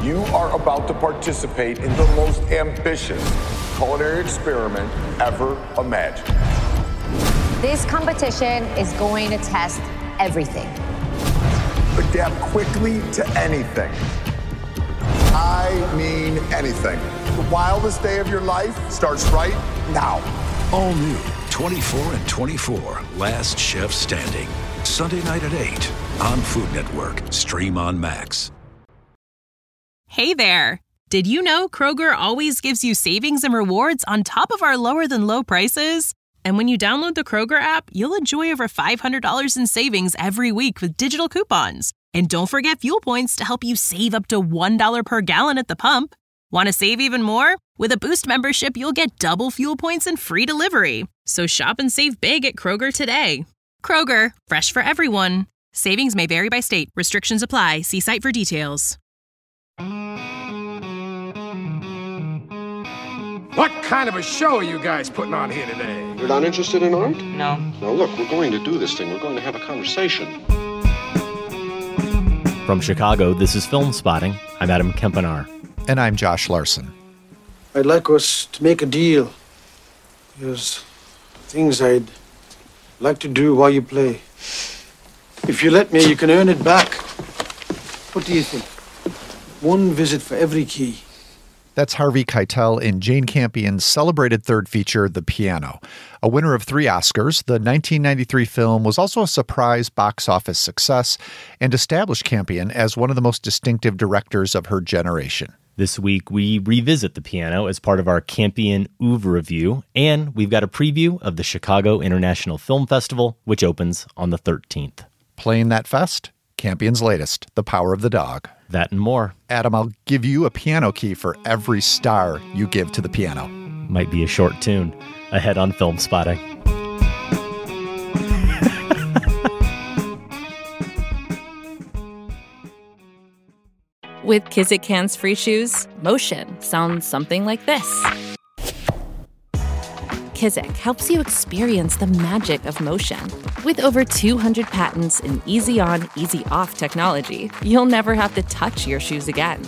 You are about to participate in the most ambitious culinary experiment ever imagined. This competition is going to test everything. Adapt quickly to anything. I mean anything. The wildest day of your life starts right now. All new 24 and 24, Last Chef Standing. Sunday night at 8 on Food Network. Stream on Max. Hey there. Did you know Kroger always gives you savings and rewards on top of our lower-than-low prices? And when you download the Kroger app, you'll enjoy over $500 in savings every week with digital coupons. And don't forget fuel points to help you save up to $1 per gallon at the pump. Want to save even more? With a Boost membership, you'll get double fuel points and free delivery. So shop and save big at Kroger today. Kroger, fresh for everyone. Savings may vary by state. Restrictions apply. See site for details. What kind of a show are you guys putting on here today? You're not interested in art? No. Now look, we're going to do this thing. We're going to have a conversation. From Chicago, this is Film Spotting. I'm Adam Kempenaar. And I'm Josh Larson. I'd like us to make a deal. There's things I'd like to do while you play. If you let me, you can earn it back. What do you think? One visit for every key. That's Harvey Keitel in Jane Campion's celebrated third feature, The Piano. A winner of 3 Oscars, the 1993 film was also a surprise box office success and established Campion as one of the most distinctive directors of her generation. This week, we revisit The Piano as part of our Campion Oeuvre Review, and we've got a preview of the Chicago International Film Festival, which opens on the 13th. Playing that fest, Campion's latest, The Power of the Dog. That and more. Adam, I'll give you a piano key for every star you give to the piano. Might be a short tune. Ahead on Film Spotting. With Kizik hands-free shoes, motion sounds something like this. Kizik helps you experience the magic of motion. With over 200 patents and easy-on, easy-off technology, you'll never have to touch your shoes again.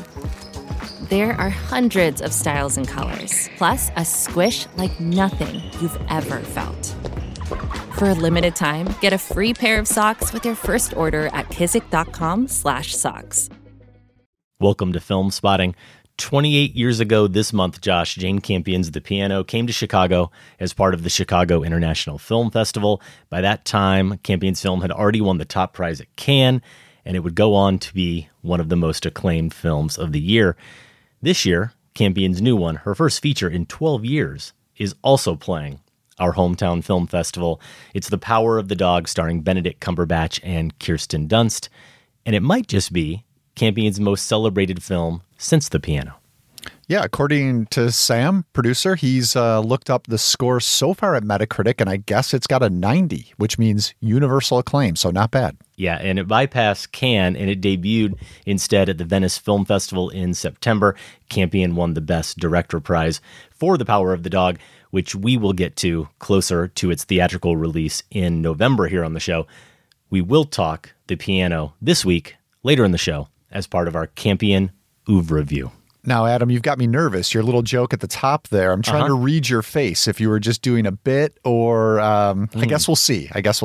There are hundreds of styles and colors, plus a squish like nothing you've ever felt. For a limited time, get a free pair of socks with your first order at kizik.com/socks. Welcome to Film Spotting. 28 years ago this month, Josh, Jane Campion's The Piano came to Chicago as part of the Chicago International Film Festival. By that time, Campion's film had already won the top prize at Cannes, and it would go on to be one of the most acclaimed films of the year. This year, Campion's new one, her first feature in 12 years, is also playing our hometown film festival. It's The Power of the Dog, starring Benedict Cumberbatch and Kirsten Dunst, and it might just be Campion's most celebrated film since The Piano. Yeah, according to Sam, producer, he's looked up the score so far at Metacritic, and I guess it's got a 90, which means universal acclaim, so not bad. Yeah, and it bypassed Cannes, and it debuted instead at the Venice Film Festival in September. Campion won the Best Director prize for The Power of the Dog, which we will get to closer to its theatrical release in November here on the show. We will talk The Piano this week, later in the show, as part of our Campion Oeuvre Review. Now, Adam, you've got me nervous. Your little joke at the top there. I'm trying to read your face if you were just doing a bit or I guess we'll see.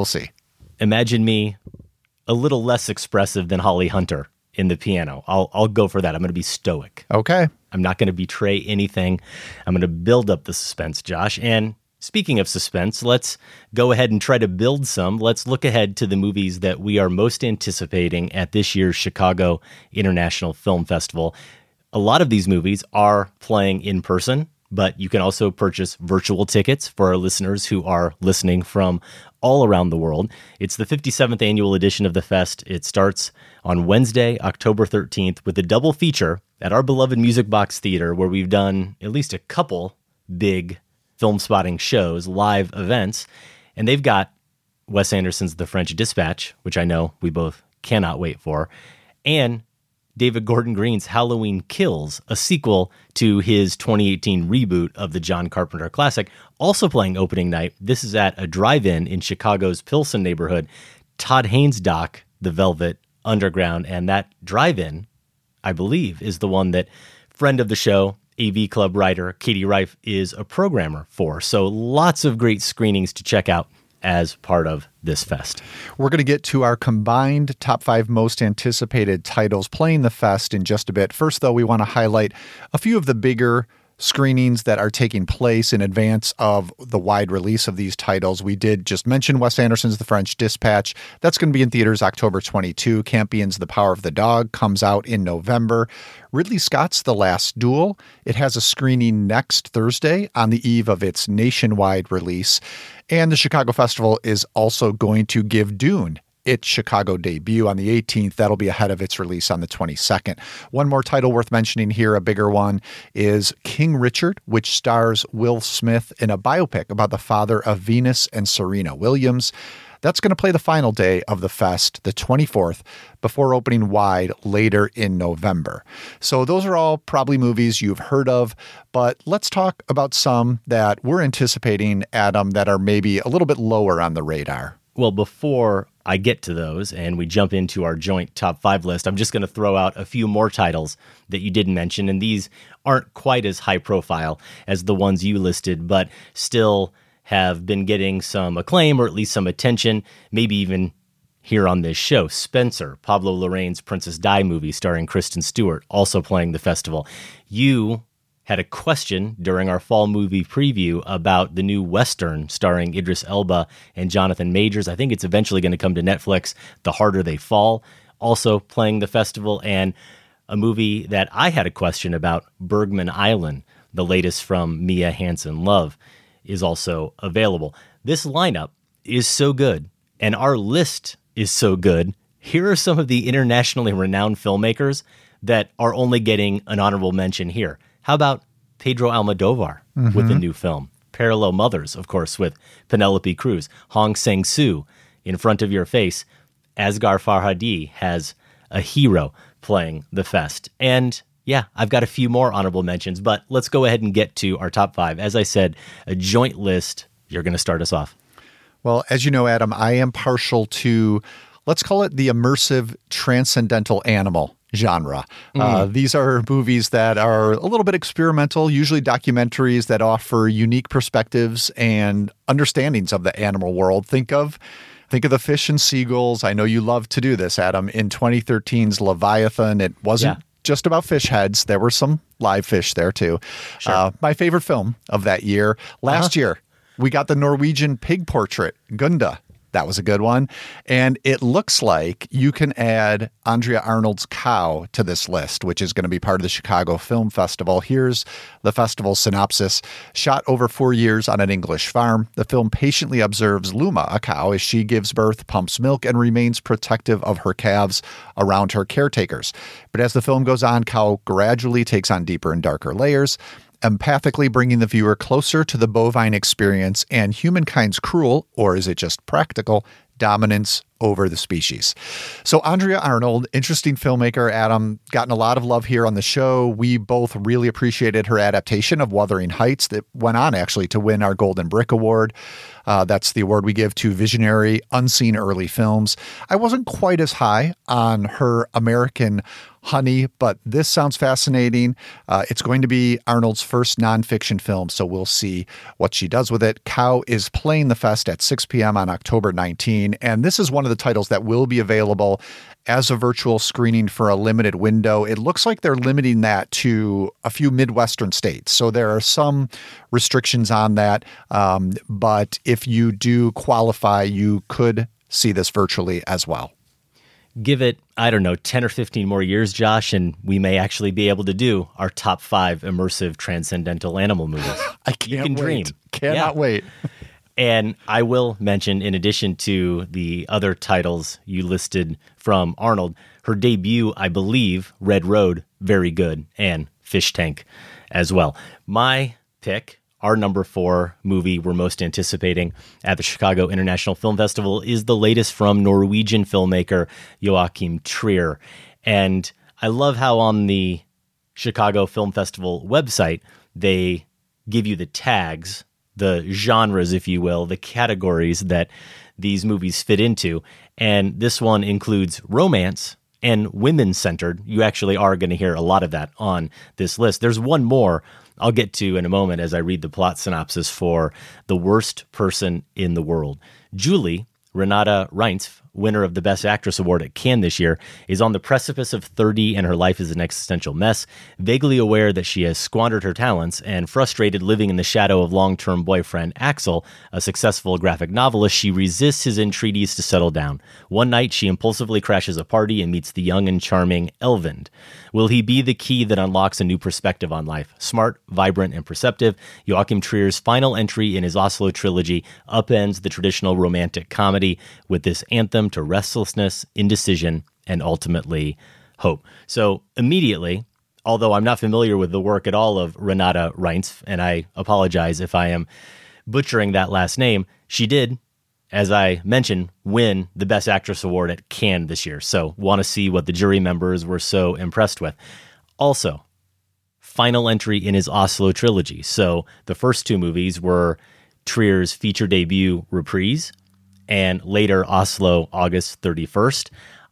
Imagine me a little less expressive than Holly Hunter in The Piano. I'll go for that. I'm going to be stoic. Okay. I'm not going to betray anything. I'm going to build up the suspense, Josh. And speaking of suspense, let's go ahead and try to build some. Let's look ahead to the movies that we are most anticipating at this year's Chicago International Film Festival. A lot of these movies are playing in person, but you can also purchase virtual tickets for our listeners who are listening from all around the world. It's the 57th annual edition of the Fest. It starts on Wednesday, October 13th, with a double feature at our beloved Music Box Theater, where we've done at least a couple big Film Spotting shows, live events, and they've got Wes Anderson's The French Dispatch, which I know we both cannot wait for, and David Gordon Green's Halloween Kills, a sequel to his 2018 reboot of the John Carpenter classic, also playing opening night. This is at a drive-in in Chicago's Pilsen neighborhood, Todd Haynes' doc, The Velvet Underground, and that drive-in, I believe, is the one that friend of the show, AV Club writer Katie Reif is a programmer for. So lots of great screenings to check out as part of this fest. We're going to get to our combined top 5 most anticipated titles playing the fest in just a bit. First, though, we want to highlight a few of the bigger screenings that are taking place in advance of the wide release of these titles. We did just mention Wes Anderson's The French Dispatch. That's going to be in theaters October 22. Campion's The Power of the Dog comes out in November. Ridley Scott's The Last Duel. It has a screening next Thursday on the eve of its nationwide release. And the Chicago Festival is also going to give Dune its Chicago debut on the 18th. That'll be ahead of its release on the 22nd. One more title worth mentioning here, a bigger one, is King Richard, which stars Will Smith in a biopic about the father of Venus and Serena Williams. That's going to play the final day of the fest, the 24th, before opening wide later in November. So those are all probably movies you've heard of, but let's talk about some that we're anticipating, Adam, that are maybe a little bit lower on the radar. Well, before I get to those and we jump into our joint top 5 list, I'm just going to throw out a few more titles that you didn't mention, and these aren't quite as high profile as the ones you listed, but still have been getting some acclaim or at least some attention, maybe even here on this show. Spencer, Pablo Larraín's Princess Di movie starring Kristen Stewart, also playing the festival. You had a question during our fall movie preview about the new Western starring Idris Elba and Jonathan Majors. I think it's eventually going to come to Netflix, The Harder They Fall, also playing the festival. And a movie that I had a question about, Bergman Island, the latest from Mia Hansen-Løve, is also available. This lineup is so good, and our list is so good. Here are some of the internationally renowned filmmakers that are only getting an honorable mention here. How about Pedro Almodovar with a new film? Parallel Mothers, of course, with Penelope Cruz. Hong Sang-soo, In Front of Your Face. Asghar Farhadi has a hero playing the fest. And yeah, I've got a few more honorable mentions, but let's go ahead and get to our top 5. As I said, a joint list. You're going to start us off. Well, as you know, Adam, I am partial to, let's call it the immersive transcendental animal genre. These are movies that are a little bit experimental, usually documentaries that offer unique perspectives and understandings of the animal world. Think of the fish and seagulls. I know you love to do this, Adam. In 2013's Leviathan, it wasn't just about fish heads. There were some live fish there too. Sure. My favorite film of that year. Last year, we got the Norwegian pig portrait, Gunda. That was a good one. And it looks like you can add Andrea Arnold's Cow to this list, which is going to be part of the Chicago Film Festival. Here's the festival synopsis. Shot over 4 years on an English farm, the film patiently observes Luma, a cow, as she gives birth, pumps milk, and remains protective of her calves around her caretakers. But as the film goes on, Cow gradually takes on deeper and darker layers, empathically bringing the viewer closer to the bovine experience and humankind's cruel, or is it just practical, dominance over the species. So Andrea Arnold, interesting filmmaker, Adam, gotten a lot of love here on the show. We both really appreciated her adaptation of Wuthering Heights that went on actually to win our Golden Brick Award. That's the award we give to visionary, unseen early films. I wasn't quite as high on her American Honey, but this sounds fascinating. It's going to be Arnold's first nonfiction film, so we'll see what she does with it. Cow is playing the fest at 6 p.m. on October 19, and this is one of the titles that will be available as a virtual screening for a limited window. It looks like they're limiting that to a few Midwestern states, so there are some restrictions on that, but if you do qualify, you could see this virtually as well. Give it, 10 or 15 more years, Josh, and we may actually be able to do our top 5 immersive transcendental animal movies. I can't wait. Cannot wait. And I will mention, in addition to the other titles you listed from Arnold, her debut, I believe, Red Road, very good, and Fish Tank as well. My pick, our number 4 movie we're most anticipating at the Chicago International Film Festival, is the latest from Norwegian filmmaker Joachim Trier. And I love how on the Chicago Film Festival website, they give you the tags, the genres, if you will, the categories that these movies fit into. And this one includes romance, and women-centered. You actually are going to hear a lot of that on this list. There's one more I'll get to in a moment as I read the plot synopsis for The Worst Person in the World. Julie, Renata Reinz, winner of the Best Actress Award at Cannes this year, is on the precipice of 30 and her life is an existential mess. Vaguely aware that she has squandered her talents and frustrated living in the shadow of long-term boyfriend Axel, a successful graphic novelist, she resists his entreaties to settle down. One night, she impulsively crashes a party and meets the young and charming Elvind. Will he be the key that unlocks a new perspective on life? Smart, vibrant, and perceptive, Joachim Trier's final entry in his Oslo trilogy upends the traditional romantic comedy with this anthem to restlessness, indecision, and ultimately hope. So immediately, although I'm not familiar with the work at all of Renata Reinz, and I apologize if I am butchering that last name, she did, as I mentioned, win the Best Actress Award at Cannes this year. So want to see what the jury members were so impressed with. Also, final entry in his Oslo trilogy. So the first two movies were Trier's feature debut Reprise, and later Oslo, August 31st.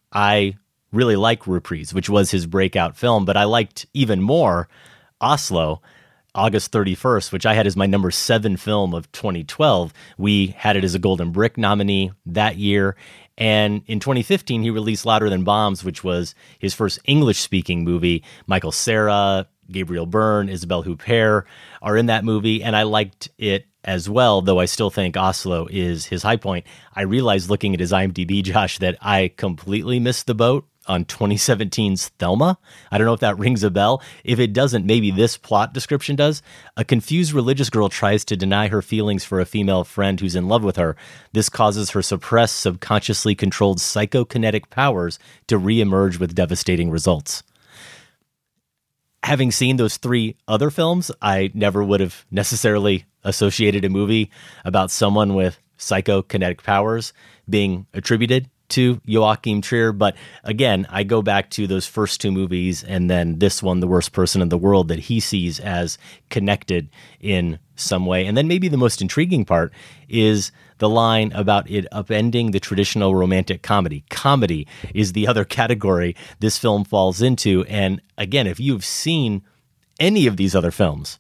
I really like Reprise, which was his breakout film, but I liked even more Oslo, August 31st, which I had as my number 7 film of 2012. We had it as a Golden Brick nominee that year. And in 2015, he released Louder Than Bombs, which was his first English-speaking movie. Michael Cera, Gabriel Byrne, Isabelle Huppert are in that movie, and I liked it as well, though I still think Oslo is his high point. I realized looking at his IMDb, Josh, that I completely missed the boat on 2017's Thelma. I don't know if that rings a bell. If it doesn't, maybe this plot description does. A confused religious girl tries to deny her feelings for a female friend who's in love with her. This causes her suppressed, subconsciously controlled psychokinetic powers to reemerge with devastating results. Having seen those 3 other films, I never would have necessarily associated a movie about someone with psychokinetic powers being attributed to Joachim Trier. But again, I go back to those first 2 movies and then this one, The Worst Person in the World, that he sees as connected in some way. And then maybe the most intriguing part is the line about it upending the traditional romantic comedy. Comedy is the other category this film falls into. And again, if you've seen any of these other films,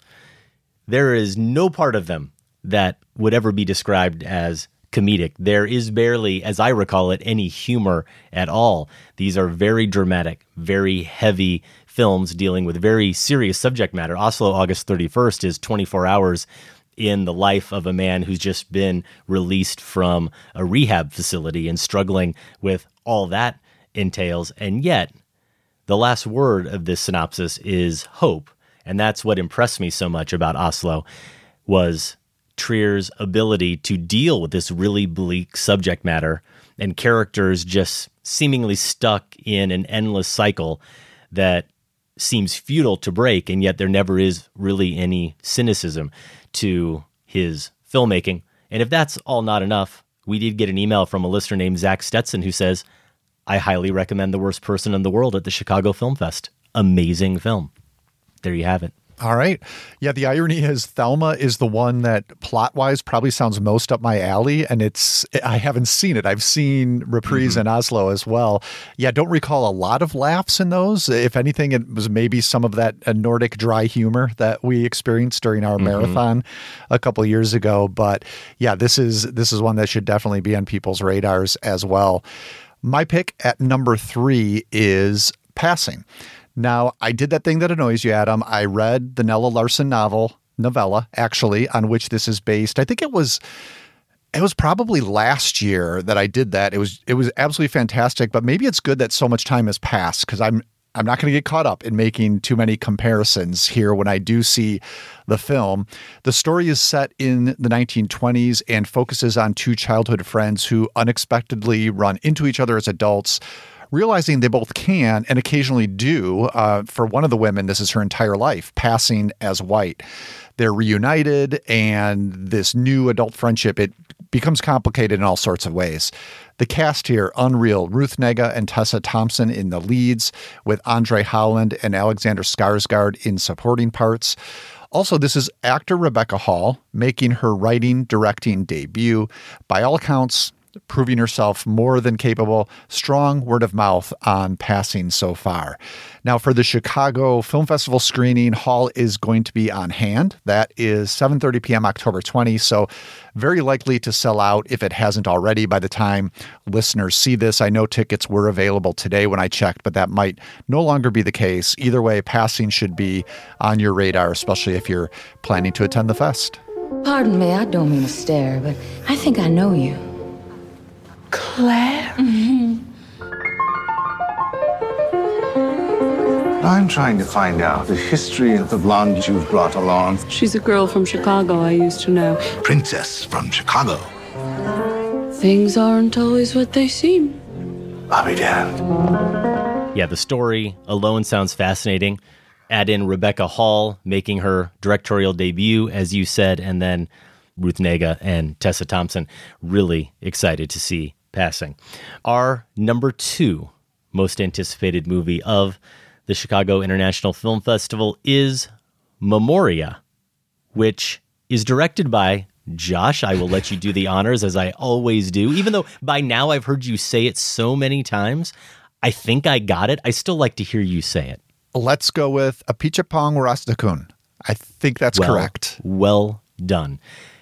there is no part of them that would ever be described as comedic. There is barely, as I recall it, any humor at all. These are very dramatic, very heavy films dealing with very serious subject matter. Oslo, August 31st is 24 hours in the life of a man who's just been released from a rehab facility and struggling with all that entails. And yet, the last word of this synopsis is hope. And that's what impressed me so much about Oslo, was Trier's ability to deal with this really bleak subject matter and characters just seemingly stuck in an endless cycle that seems futile to break, and yet there never is really any cynicism to his filmmaking. And if that's all not enough, we did get an email from a listener named Zach Stetson who says, I highly recommend The Worst Person in the World at the Chicago Film Fest. Amazing film. There you have it. All right. Yeah, the irony is Thelma is the one that plot-wise probably sounds most up my alley, and I haven't seen it. I've seen Reprise and Oslo as well. Yeah, don't recall a lot of laughs in those. If anything, it was maybe some of that Nordic dry humor that we experienced during our marathon a couple of years ago. But yeah, this is one that should definitely be on people's radars as well. My pick at number 3 is Passing. Now, I did that thing that annoys you, Adam. I read the Nella Larsen novella, actually, on which this is based. I think it was probably last year that I did that. It was absolutely fantastic, but maybe it's good that so much time has passed, because I'm not going to get caught up in making too many comparisons here when I do see the film. The story is set in the 1920s and focuses on 2 childhood friends who unexpectedly run into each other as adults, realizing they both can and occasionally do. For one of the women, this is her entire life, passing as white. They're reunited, and this new adult friendship, it becomes complicated in all sorts of ways. The cast here, unreal. Ruth Negga and Tessa Thompson in the leads, with Andre Holland and Alexander Skarsgård in supporting parts. Also, this is actor Rebecca Hall making her writing, directing debut. By all accounts, proving herself more than capable. Strong word of mouth on Passing so far. Now, for the Chicago Film Festival screening, Hall is going to be on hand. That is 7:30 p.m. October 20, so very likely to sell out if it hasn't already by the time listeners see this. I know tickets were available today when I checked, but that might no longer be the case. Either way, Passing should be on your radar, especially if you're planning to attend the fest. Pardon me, I don't mean to stare, but I think I know you. Claire? I'm trying to find out the history of the blonde you've brought along. She's a girl from Chicago I used to know. Princess from Chicago. Things aren't always what they seem. I'll be damned. Yeah, the story alone sounds fascinating. Add in Rebecca Hall making her directorial debut, as you said, and then Ruth Negga and Tessa Thompson. Really excited to see Passing. Our number 2 most anticipated movie of the Chicago International Film Festival is Memoria, which is directed by Josh. I will let you do the honors, as I always do. Even though by now I've heard you say it so many times, I think I got it. I still like to hear you say it. Let's go with Apichatpong Rastakun. I think that's correct. Well done.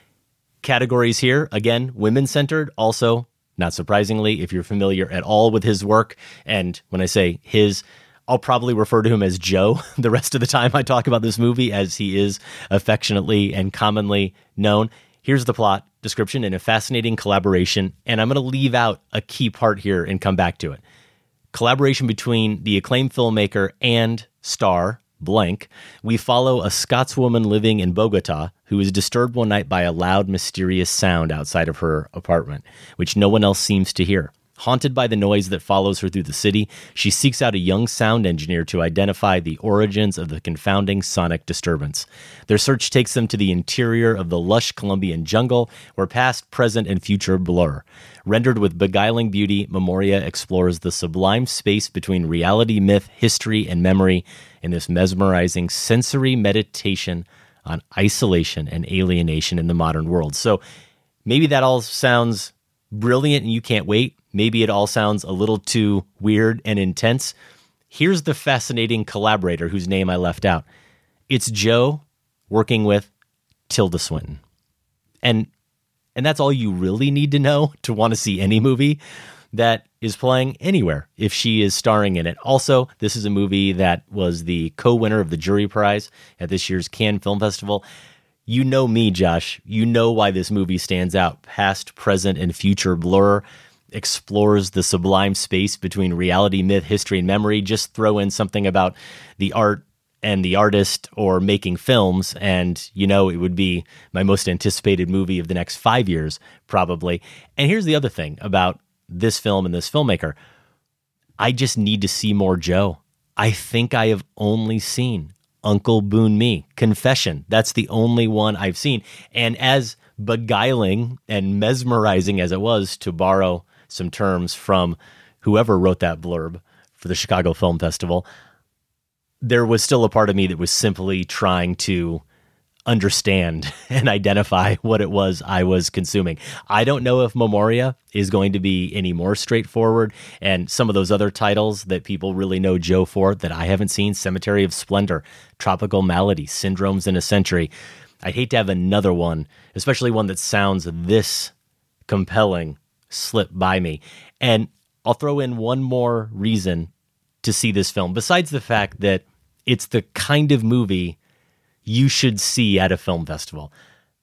Categories here, again, women-centered. Also, not surprisingly, if you're familiar at all with his work, and when I say his, I'll probably refer to him as Joe the rest of the time I talk about this movie, as he is affectionately and commonly known. Here's the plot description in a fascinating collaboration, and I'm going to leave out a key part here and come back to it. Collaboration between the acclaimed filmmaker and star, blank. We follow a Scotswoman living in Bogota who is disturbed one night by a loud, mysterious sound outside of her apartment, which no one else seems to hear. Haunted by the noise that follows her through the city, she seeks out a young sound engineer to identify the origins of the confounding sonic disturbance. Their search takes them to the interior of the lush Colombian jungle, where past, present, and future blur. Rendered with beguiling beauty, Memoria explores the sublime space between reality, myth, history, and memory in this mesmerizing sensory meditation on isolation and alienation in the modern world. So maybe that all sounds brilliant and you can't wait. Maybe it all sounds a little too weird and intense. Here's the fascinating collaborator whose name I left out. It's Joe working with Tilda Swinton. And that's all you really need to know to want to see any movie that is playing anywhere if she is starring in it. Also, this is a movie that was the co-winner of the Jury Prize at this year's Cannes Film Festival. You know me, Josh. You know why this movie stands out. Past, present, and future blur. Explores the sublime space between reality, myth, history, and memory. Just throw in something about the art and the artist or making films, and you know it would be my most anticipated movie of the next 5 years, probably. And here's the other thing about this film and this filmmaker. I just need to see more Joe. I think I have only seen Uncle Boon Me, Confession. That's the only one I've seen. And as beguiling and mesmerizing as it was, to borrow some terms from whoever wrote that blurb for the Chicago Film Festival, there was still a part of me that was simply trying to understand and identify what it was I was consuming. I don't know if Memoria is going to be any more straightforward, and some of those other titles that people really know Joe for that I haven't seen, Cemetery of Splendor, Tropical Malady, Syndromes in a Century. I'd hate to have another one, especially one that sounds this compelling, slip by me. And I'll throw in one more reason to see this film, besides the fact that it's the kind of movie you should see at a film festival.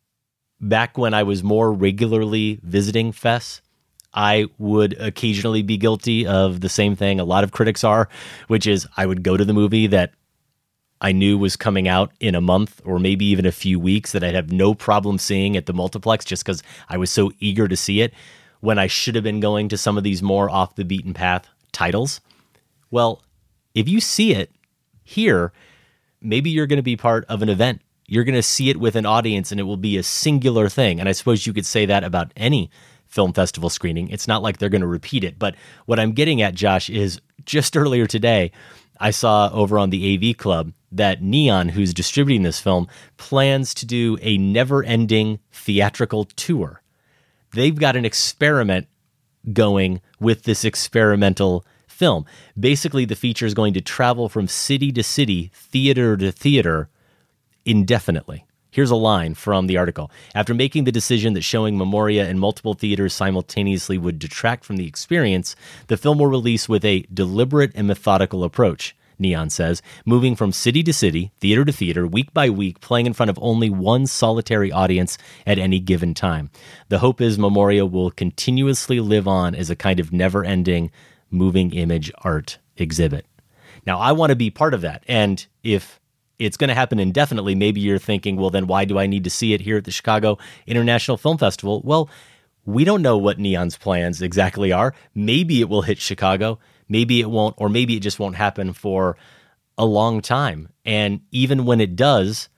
Back when I was more regularly visiting fests, I would occasionally be guilty of the same thing a lot of critics are, which is I would go to the movie that I knew was coming out in a month or maybe even a few weeks that I'd have no problem seeing at the multiplex just because I was so eager to see it, when I should have been going to some of these more off the beaten path titles. Well, if you see it here, maybe you're going to be part of an event. You're going to see it with an audience and it will be a singular thing. And I suppose you could say that about any film festival screening. It's not like they're going to repeat it. But what I'm getting at, Josh, is just earlier today, I saw over on the AV Club that Neon, who's distributing this film, plans to do a never-ending theatrical tour. They've got an experiment going with this experimental film. Basically, the feature is going to travel from city to city, theater to theater, indefinitely. Here's a line from the article. After making the decision that showing Memoria in multiple theaters simultaneously would detract from the experience, the film will release with a deliberate and methodical approach, Neon says, moving from city to city, theater to theater, week by week, playing in front of only one solitary audience at any given time. The hope is Memoria will continuously live on as a kind of never-ending moving image art exhibit. Now, I want to be part of that, and if it's going to happen indefinitely, maybe you're thinking, well, then why do I need to see it here at the Chicago International Film Festival? Well, we don't know what Neon's plans exactly are. Maybe it will hit Chicago. Maybe it won't, or maybe it just won't happen for a long time. And even when it does,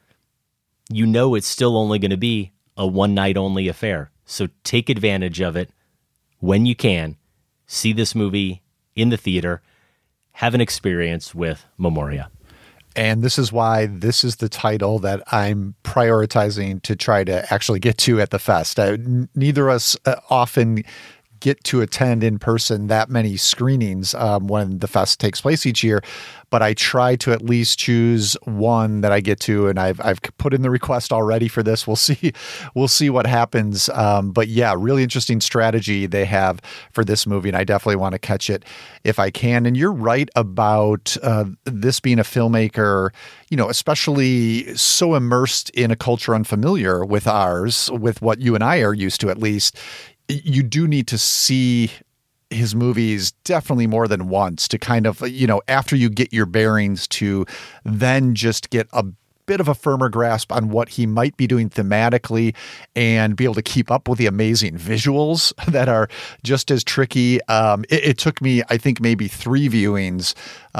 you know it's still only going to be a one-night-only affair. So take advantage of it when you can. See this movie in the theater. Have an experience with Memoria. And this is why this is the title that I'm prioritizing to try to actually get to at the fest. Neither of us often get to attend in person that many screenings when the fest takes place each year, but I try to at least choose one that I get to, and I've put in the request already for this. We'll see what happens. But yeah, really interesting strategy they have for this movie, and I definitely want to catch it if I can. And you're right about this being a filmmaker, especially so immersed in a culture unfamiliar with ours, with what you and I are used to at least. You do need to see his movies definitely more than once to kind of, after you get your bearings, to then just get a bit of a firmer grasp on what he might be doing thematically and be able to keep up with the amazing visuals that are just as tricky. It took me, I think, maybe 3 viewings.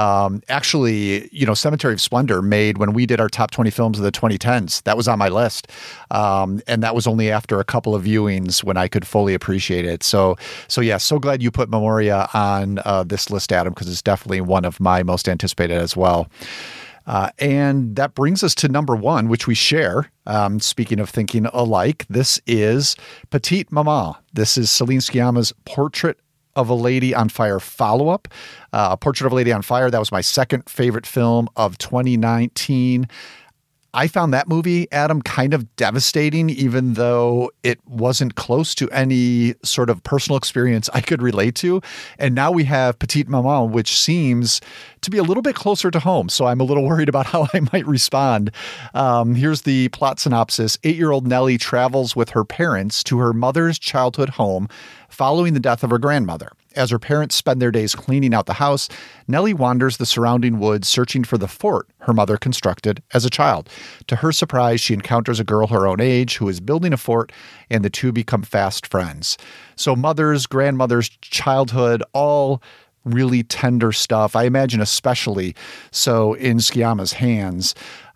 Actually, Cemetery of Splendor made when we did our top 20 films of the 2010s. That was on my list. And that was only after a couple of viewings when I could fully appreciate it. So yeah, so glad you put Memoria on this list, Adam, because it's definitely one of my most anticipated as well. And that brings us to number 1, which we share. Speaking of thinking alike, this is Petite Maman. This is Celine Sciamma's Portrait of a Lady on Fire follow-up. Portrait of a Lady on Fire, that was my second favorite film of 2019. I found that movie, Adam, kind of devastating, even though it wasn't close to any sort of personal experience I could relate to. And now we have Petite Maman, which seems to be a little bit closer to home. So I'm a little worried about how I might respond. Here's the plot synopsis. 8-year-old Nellie travels with her parents to her mother's childhood home following the death of her grandmother. As her parents spend their days cleaning out the house, Nellie wanders the surrounding woods searching for the fort her mother constructed as a child. To her surprise, she encounters a girl her own age who is building a fort, and the two become fast friends. So mother's, grandmother's, childhood, all really tender stuff, I imagine especially so in Sciamma's hands.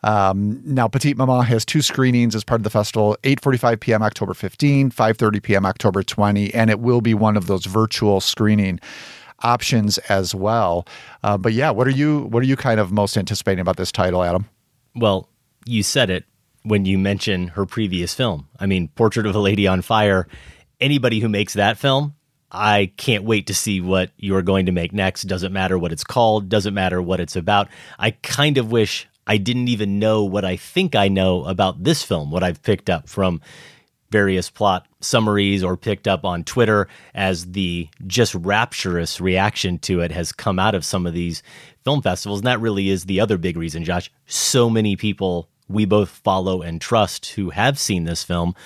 Now, Petite Maman has 2 screenings as part of the festival, 8:45 p.m. October 15, 5:30 p.m. October 20, and it will be one of those virtual screening options as well. But yeah, what are you kind of most anticipating about this title, Adam? Well, you said it when you mentioned her previous film. I mean, Portrait of a Lady on Fire, anybody who makes that film, I can't wait to see what you're going to make next. Doesn't matter what it's called, doesn't matter what it's about. I kind of wish I didn't even know what I think I know about this film, what I've picked up from various plot summaries or picked up on Twitter as the just rapturous reaction to it has come out of some of these film festivals. And that really is the other big reason, Josh. So many people we both follow and trust who have seen this film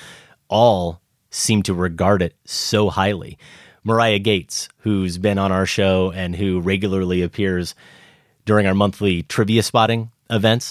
all seem to regard it so highly. Mariah Gates, who's been on our show and who regularly appears during our monthly trivia spotting events,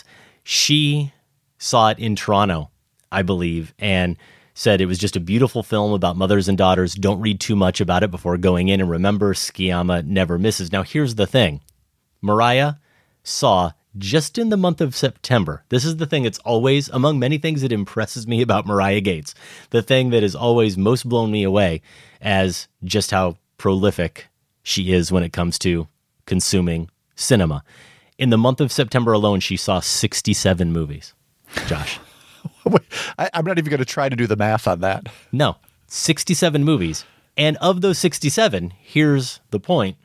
she saw it in Toronto, I believe, and said it was just a beautiful film about mothers and daughters. Don't read too much about it before going in, and remember, Sciamma never misses. Now, here's the thing. Mariah saw just in the month of September, this is the thing that's always, among many things that impresses me about Mariah Gates, the thing that has always most blown me away as just how prolific she is when it comes to consuming cinema. In the month of September alone, she saw 67 movies. Josh. I'm not even going to try to do the math on that. No, 67 movies. And of those 67, here's the point.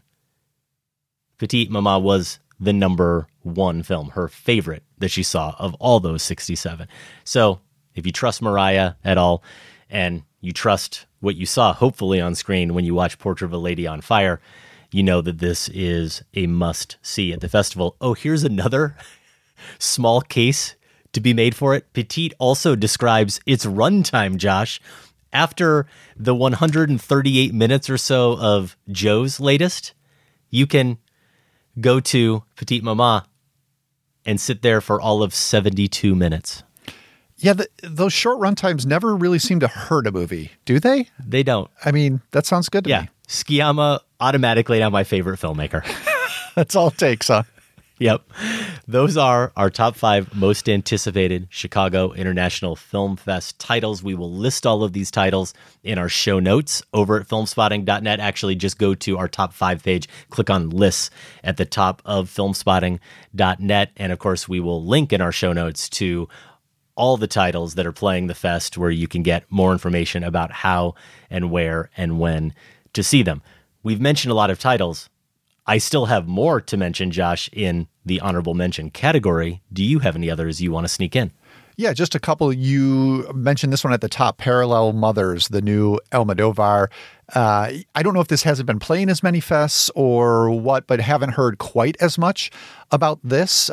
Petite Maman was the number one film, her favorite that she saw of all those 67. So if you trust Mariah at all, and you trust what you saw, hopefully on screen when you watch Portrait of a Lady on Fire, you know that this is a must-see at the festival. Oh, here's another small case to be made for it. Petite also describes its runtime, Josh. After the 138 minutes or so of Joe's latest, you can go to Petite Maman and sit there for all of 72 minutes. Yeah, those short runtimes never really seem to hurt a movie, do they? They don't. I mean, that sounds good to me. Sciamma, automatically now my favorite filmmaker. That's all it takes, huh? Yep. Those are our top 5 most anticipated Chicago International Film Fest titles. We will list all of these titles in our show notes over at filmspotting.net. Actually, just go to our top 5 page, click on lists at the top of filmspotting.net. And of course, we will link in our show notes to all the titles that are playing the fest, where you can get more information about how and where and when to see them. We've mentioned a lot of titles. I still have more to mention, Josh, in the honorable mention category. Do you have any others you want to sneak in? Yeah, just a couple. You mentioned this one at the top, Parallel Mothers, the new Almodovar. I don't know if this hasn't been playing as many fests or what, but haven't heard quite as much about this.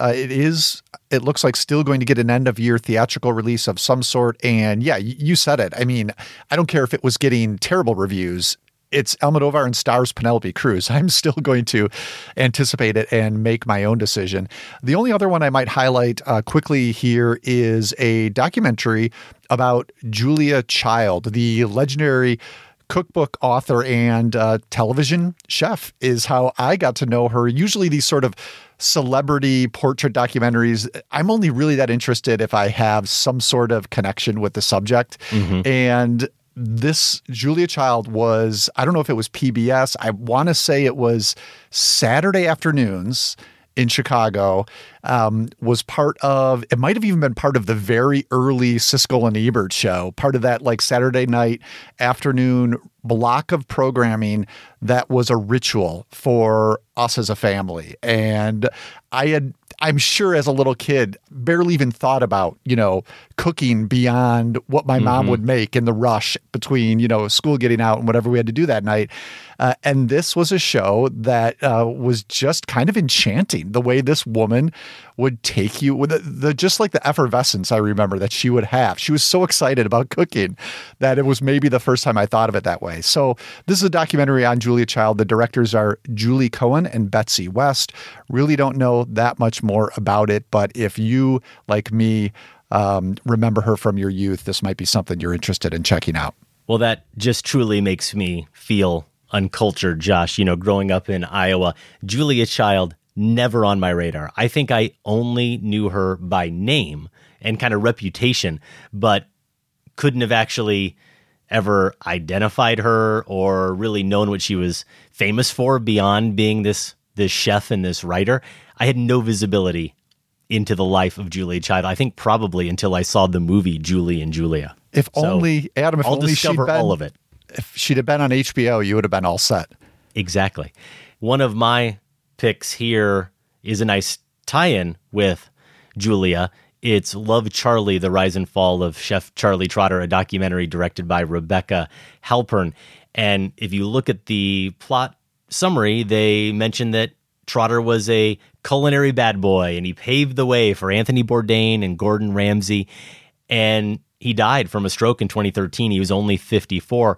It looks like still going to get an end-of-year theatrical release of some sort. And yeah, you said it. I mean, I don't care if it was getting terrible reviews. It's Almodovar and stars Penelope Cruz. I'm still going to anticipate it and make my own decision. The only other one I might highlight quickly here is a documentary about Julia Child, the legendary cookbook author and television chef, is how I got to know her. Usually these sort of celebrity portrait documentaries, I'm only really that interested if I have some sort of connection with the subject. Mm-hmm. And this Julia Child was, I don't know if it was PBS. I want to say it was Saturday afternoons in Chicago, was part of, it might have even been part of the very early Siskel and Ebert show, part of that like Saturday night afternoon block of programming that was a ritual for us as a family. And I'm sure as a little kid, barely even thought about, cooking beyond what my mom would make in the rush between, school getting out and whatever we had to do that night. And this was a show that was just kind of enchanting, the way this woman would take you with just like the effervescence I remember that she would have. She was so excited about cooking that it was maybe the first time I thought of it that way. So this is a documentary on Julia Child. The directors are Julie Cohen and Betsy West. Really don't know that much more about it, but if you, like me, remember her from your youth, this might be something you're interested in checking out. Well, that just truly makes me feel uncultured, Josh. Growing up in Iowa, Julia Child, never on my radar. I think I only knew her by name and kind of reputation, but couldn't have actually ever identified her or really known what she was famous for beyond being this chef and this writer. I had no visibility into the life of Julia Child. I think probably until I saw the movie Julie and Julia. If only, Adam, I'll discover all of it. If she'd have been on HBO, you would have been all set. Exactly. One of my picks here is a nice tie-in with Julia. It's Love, Charlie, The Rise and Fall of Chef Charlie Trotter, a documentary directed by Rebecca Halpern. And if you look at the plot summary, they mention that Trotter was a culinary bad boy, and he paved the way for Anthony Bourdain and Gordon Ramsay. And he died from a stroke in 2013. He was only 54.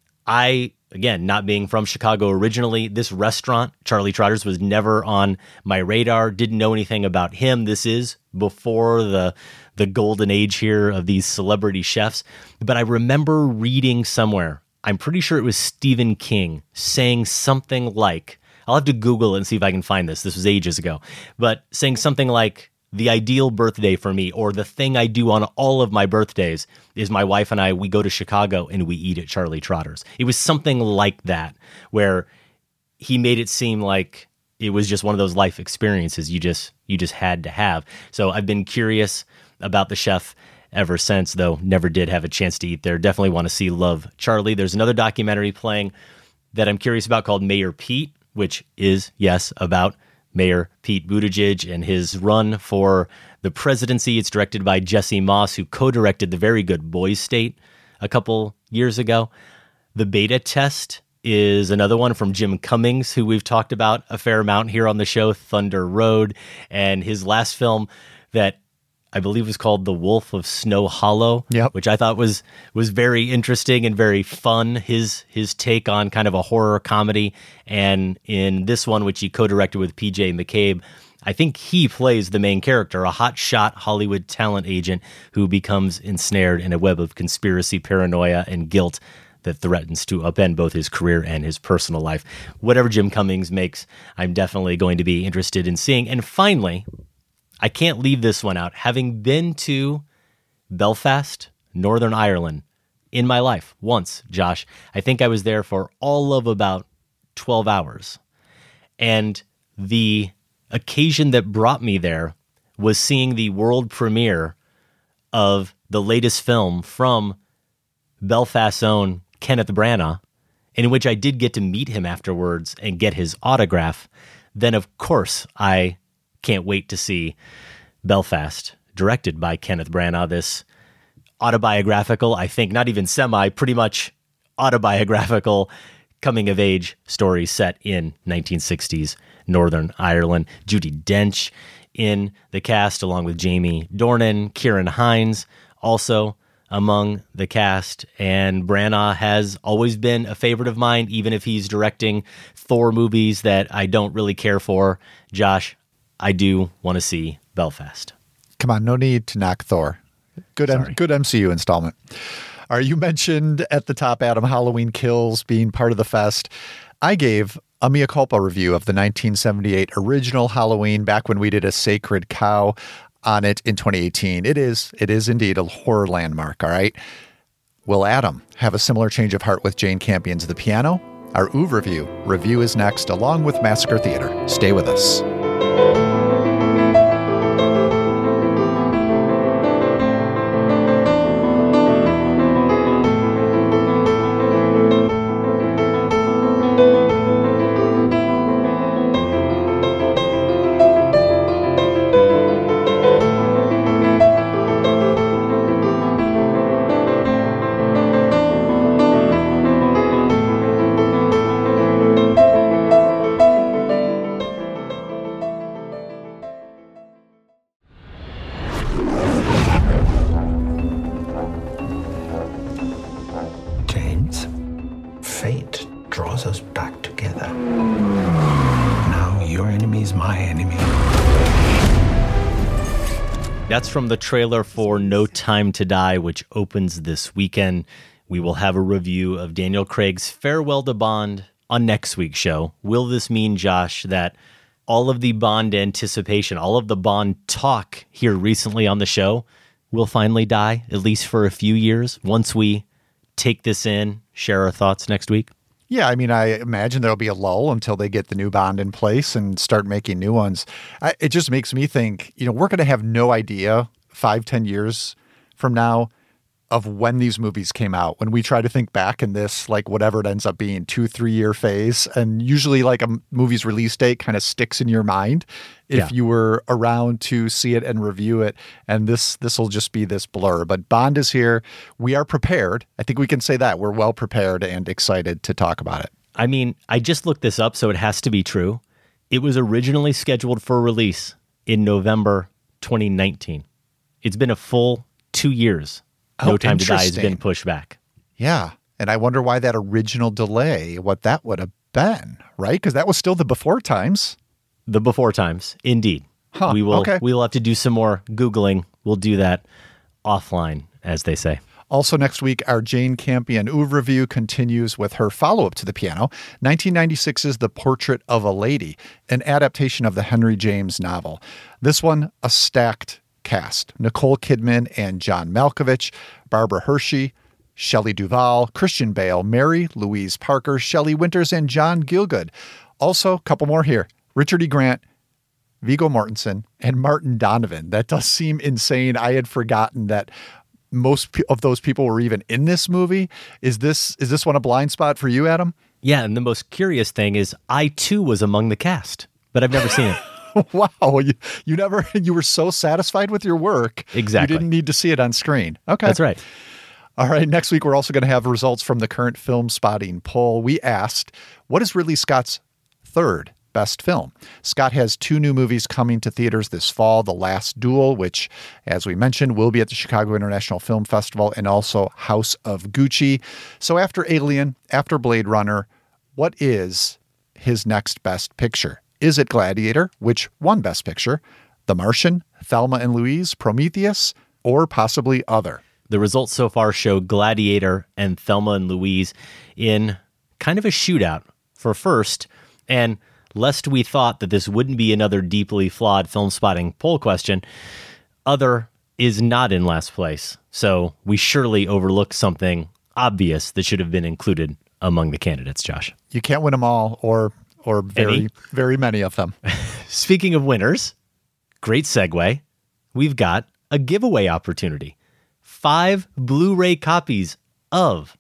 Again, not being from Chicago originally, this restaurant, Charlie Trotter's, was never on my radar. Didn't know anything about him. This is before the golden age here of these celebrity chefs. But I remember reading somewhere, I'm pretty sure it was Stephen King, saying something like, I'll have to Google it and see if I can find this. This was ages ago. But saying something like, the ideal birthday for me, or the thing I do on all of my birthdays, is my wife and I, we go to Chicago and we eat at Charlie Trotter's. It was something like that, where he made it seem like it was just one of those life experiences you just had to have. So I've been curious about the chef ever since, though never did have a chance to eat there. Definitely want to see Love, Charlie. There's another documentary playing that I'm curious about called Mayor Pete, which is, yes, about Mayor Pete Buttigieg and his run for the presidency. It's directed by Jesse Moss, who co-directed the very good Boys State a couple years ago. The Beta Test is another one from Jim Cummings, who we've talked about a fair amount here on the show, Thunder Road, and his last film that I believe was called The Wolf of Snow Hollow, which I thought was very interesting and very fun, his take on kind of a horror comedy. And in this one, which he co-directed with PJ McCabe, I think he plays the main character, a hotshot Hollywood talent agent who becomes ensnared in a web of conspiracy, paranoia, and guilt that threatens to upend both his career and his personal life. Whatever Jim Cummings makes, I'm definitely going to be interested in seeing. And finally, I can't leave this one out. Having been to Belfast, Northern Ireland, in my life once, Josh, I think I was there for all of about 12 hours. And the occasion that brought me there was seeing the world premiere of the latest film from Belfast's own Kenneth Branagh, in which I did get to meet him afterwards and get his autograph. Then, of course, I can't wait to see Belfast, directed by Kenneth Branagh, this autobiographical, I think not even pretty much autobiographical coming-of-age story set in 1960s Northern Ireland. Judi Dench in the cast, along with Jamie Dornan, Ciarán Hinds also among the cast. And Branagh has always been a favorite of mine, even if he's directing Thor movies that I don't really care for. Josh, I do want to see Belfast. Come on, no need to knock Thor. Good MCU installment. All right, you mentioned at the top, Adam, Halloween Kills being part of the fest. I gave a mea culpa review of the 1978 original Halloween back when we did a Sacred Cow on it in 2018. It is indeed a horror landmark, all right? Will Adam have a similar change of heart with Jane Campion's The Piano? Our Oeuvre review is next, along with Massacre Theater. Stay with us. That's from the trailer for No Time to Die, which opens this weekend. We will have a review of Daniel Craig's Farewell to Bond on next week's show. Will this mean, Josh, that all of the Bond anticipation, all of the Bond talk here recently on the show will finally die, at least for a few years, once we take this in, share our thoughts next week? Yeah, I mean, I imagine there'll be a lull until they get the new Bond in place and start making new ones. It just makes me think, we're going to have no idea 5-10 years from now of when these movies came out. When we try to think back in this, like whatever it ends up being, 2-3 year phase, and usually like a movie's release date kind of sticks in your mind if you were around to see it and review it. And this will just be this blur. But Bond is here. We are prepared. I think we can say that. We're well prepared and excited to talk about it. I mean, I just looked this up, so it has to be true. It was originally scheduled for release in November 2019. It's been a full 2 years. No Time to Die has been pushed back. Yeah. And I wonder why that original delay, what that would have been, right? Because that was still the before times. The before times, indeed. Huh, we will have to do some more Googling. We'll do that offline, as they say. Also next week, our Jane Campion Oeuvre review continues with her follow-up to The Piano, 1996's The Portrait of a Lady, an adaptation of the Henry James novel. This one, a stacked cast. Nicole Kidman and John Malkovich, Barbara Hershey, Shelley Duvall, Christian Bale, Mary Louise Parker, Shelley Winters, and John Gielgud. Also, a couple more here. Richard E. Grant, Viggo Mortensen, and Martin Donovan. That does seem insane. I had forgotten that of those people were even in this movie. Is this one a blind spot for you, Adam? Yeah, and the most curious thing is I too was among the cast, but I've never seen it. Wow, you were so satisfied with your work. Exactly. You didn't need to see it on screen. Okay. That's right. All right, next week we're also going to have results from the current Film Spotting poll. We asked, what is Ridley Scott's third best film? Scott has 2 new movies coming to theaters this fall, The Last Duel, which, as we mentioned, will be at the Chicago International Film Festival, and also House of Gucci. So after Alien, after Blade Runner, what is his next best picture? Is it Gladiator, which won Best Picture, The Martian, Thelma and Louise, Prometheus, or possibly other? The results so far show Gladiator and Thelma and Louise in kind of a shootout for first, and lest we thought that this wouldn't be another deeply flawed Film Spotting poll question, other is not in last place. So we surely overlooked something obvious that should have been included among the candidates, Josh. You can't win them all, or very many of them. Speaking of winners, great segue. We've got a giveaway opportunity. 5 Blu-ray copies of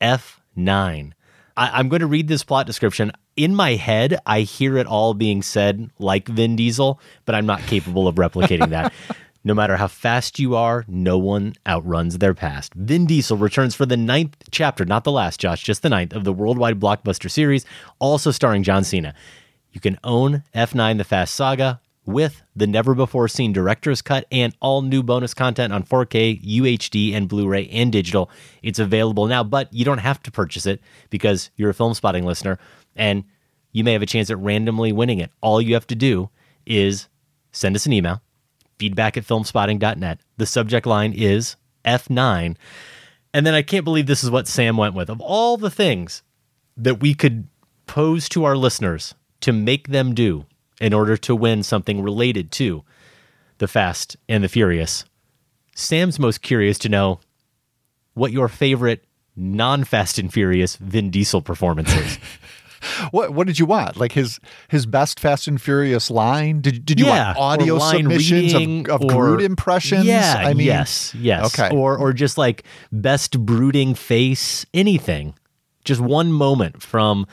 F9. I'm going to read this plot description. In my head, I hear it all being said like Vin Diesel, but I'm not capable of replicating that. No matter how fast you are, no one outruns their past. Vin Diesel returns for the 9th chapter, not the last, Josh, just the 9th, of the worldwide blockbuster series, also starring John Cena. You can own F9 The Fast Saga with the never-before-seen director's cut and all new bonus content on 4K, UHD, and Blu-ray and digital. It's available now, but you don't have to purchase it because you're a Film Spotting listener, and you may have a chance at randomly winning it. All you have to do is send us an email, feedback@filmspotting.net. The subject line is F9. And then I can't believe this is what Sam went with. Of all the things that we could pose to our listeners to make them do in order to win something related to the Fast and the Furious, Sam's most curious to know what your favorite non-Fast and Furious Vin Diesel performance is. What did you want? Like his best Fast and Furious line? Did you want audio submissions of Groot impressions? Yeah, I mean, yes. Okay. Or just like best brooding face, anything. Just one moment from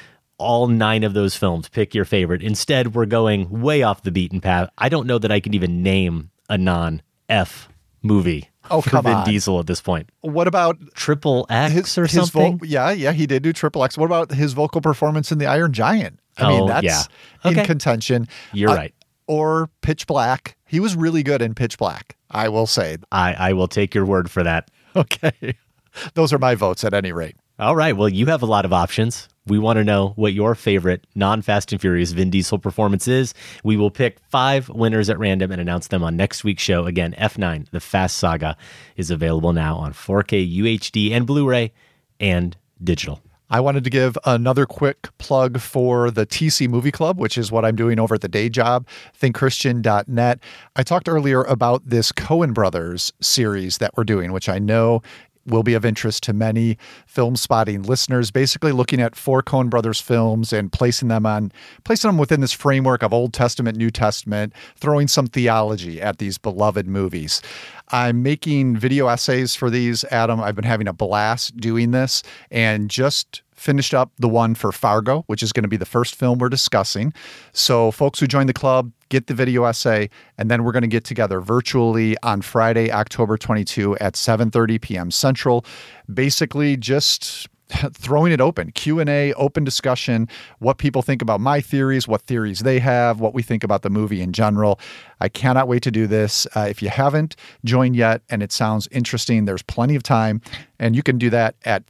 all 9 of those films. Pick your favorite. Instead, we're going way off the beaten path. I don't know that I can even name a non-F movie for Vin Diesel at this point. What about Triple X or something? Yeah, he did do Triple X. What about his vocal performance in The Iron Giant? I mean, that's in contention. You're right. Or Pitch Black. He was really good in Pitch Black, I will say. I will take your word for that. Okay. Those are my votes at any rate. All right. Well, you have a lot of options. We want to know what your favorite non-Fast and Furious Vin Diesel performance is. We will pick 5 winners at random and announce them on next week's show. Again, F9, The Fast Saga, is available now on 4K, UHD, and Blu-ray and digital. I wanted to give another quick plug for the TC Movie Club, which is what I'm doing over at the day job, thinkchristian.net. I talked earlier about this Coen Brothers series that we're doing, which I know will be of interest to many Film Spotting listeners, basically looking at 4 Coen Brothers films and placing them within this framework of Old Testament, New Testament, throwing some theology at these beloved movies. I'm making video essays for these, Adam. I've been having a blast doing this and just finished up the one for Fargo, which is going to be the first film we're discussing. So folks who join the club, get the video essay, and then we're going to get together virtually on Friday, October 22 at 7:30 p.m. Central. Basically just throwing it open, Q&A, open discussion, what people think about my theories, what theories they have, what we think about the movie in general. I cannot wait to do this. If you haven't joined yet and it sounds interesting, there's plenty of time, and you can do that at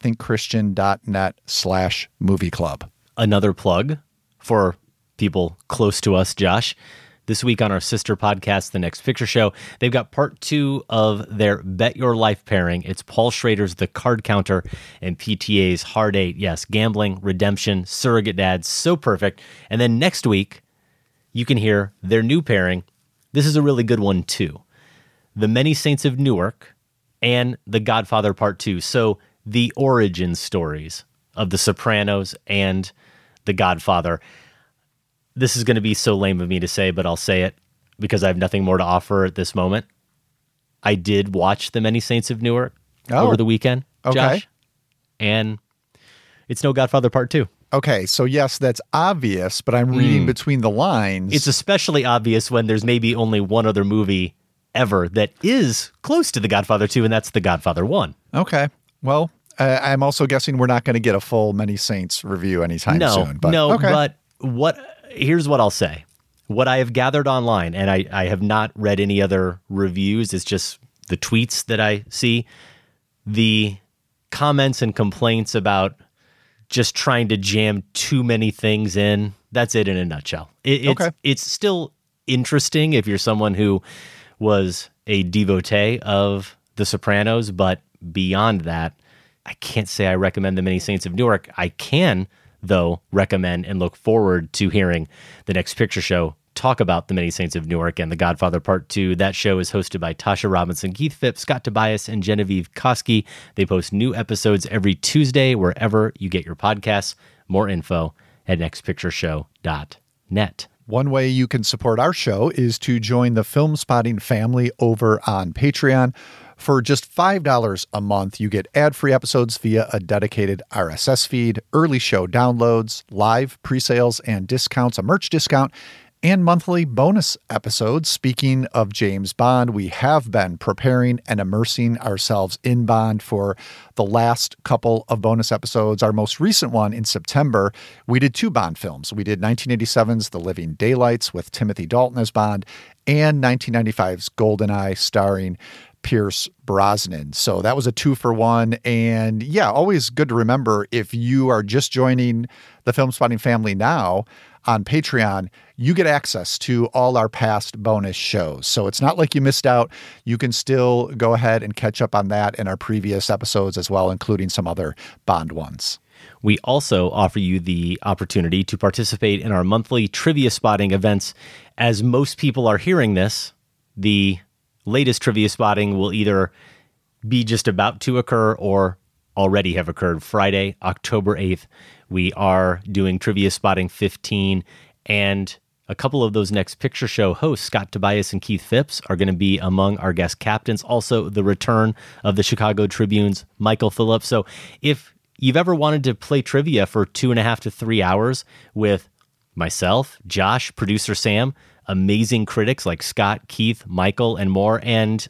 thinkchristian.net/movie club. Another plug for people close to us, Josh. This week on our sister podcast, The Next Picture Show, they've got part 2 of their Bet Your Life pairing. It's Paul Schrader's The Card Counter and PTA's Hard 8. Yes, gambling, redemption, surrogate dads, so perfect. And then next week, you can hear their new pairing. This is a really good one, too. The Many Saints of Newark and The Godfather Part 2. So the origin stories of The Sopranos and The Godfather. This is going to be so lame of me to say, but I'll say it because I have nothing more to offer at this moment. I did watch The Many Saints of Newark over the weekend, Josh. And it's no Godfather Part 2. Okay, so yes, that's obvious, but I'm reading between the lines. It's especially obvious when there's maybe only one other movie ever that is close to The Godfather 2, and that's The Godfather 1. Okay, well, I'm also guessing we're not going to get a full Many Saints review anytime soon. But here's what I'll say. What I have gathered online, and I have not read any other reviews, it's just the tweets that I see, the comments and complaints about just trying to jam too many things in. That's it in a nutshell. It's still interesting if you're someone who was a devotee of The Sopranos, but beyond that, I can't say I recommend The Many Saints of Newark. I can, though, recommend and look forward to hearing the Next Picture Show talk about The Many Saints of Newark and The Godfather Part 2. That show is hosted by Tasha Robinson, Keith Phipps, Scott Tobias, and Genevieve Koski. They post new episodes every Tuesday wherever you get your podcasts. More info at nextpictureshow.net. One way you can support our show is to join the Film Spotting family over on Patreon. For just $5 a month, you get ad-free episodes via a dedicated RSS feed, early show downloads, live pre-sales and discounts, a merch discount, and monthly bonus episodes. Speaking of James Bond, we have been preparing and immersing ourselves in Bond for the last couple of bonus episodes. Our most recent one in September, we did 2 Bond films. We did 1987's The Living Daylights with Timothy Dalton as Bond and 1995's GoldenEye starring Pierce Brosnan. So that was a 2-for-1. And yeah, always good to remember, if you are just joining the Film Spotting family now on Patreon, you get access to all our past bonus shows. So it's not like you missed out. You can still go ahead and catch up on that in our previous episodes as well, including some other Bond ones. We also offer you the opportunity to participate in our monthly trivia spotting events. As most people are hearing this, the latest trivia spotting will either be just about to occur or already have occurred. Friday, October 8th, we are doing Trivia Spotting 15, and a couple of those Next Picture Show hosts, Scott Tobias and Keith Phipps, are going to be among our guest captains. Also, the return of the Chicago Tribune's Michael Phillips. So if you've ever wanted to play trivia for 2.5 to 3 hours with myself, Josh, producer Sam, amazing critics like Scott, Keith, Michael, and more, and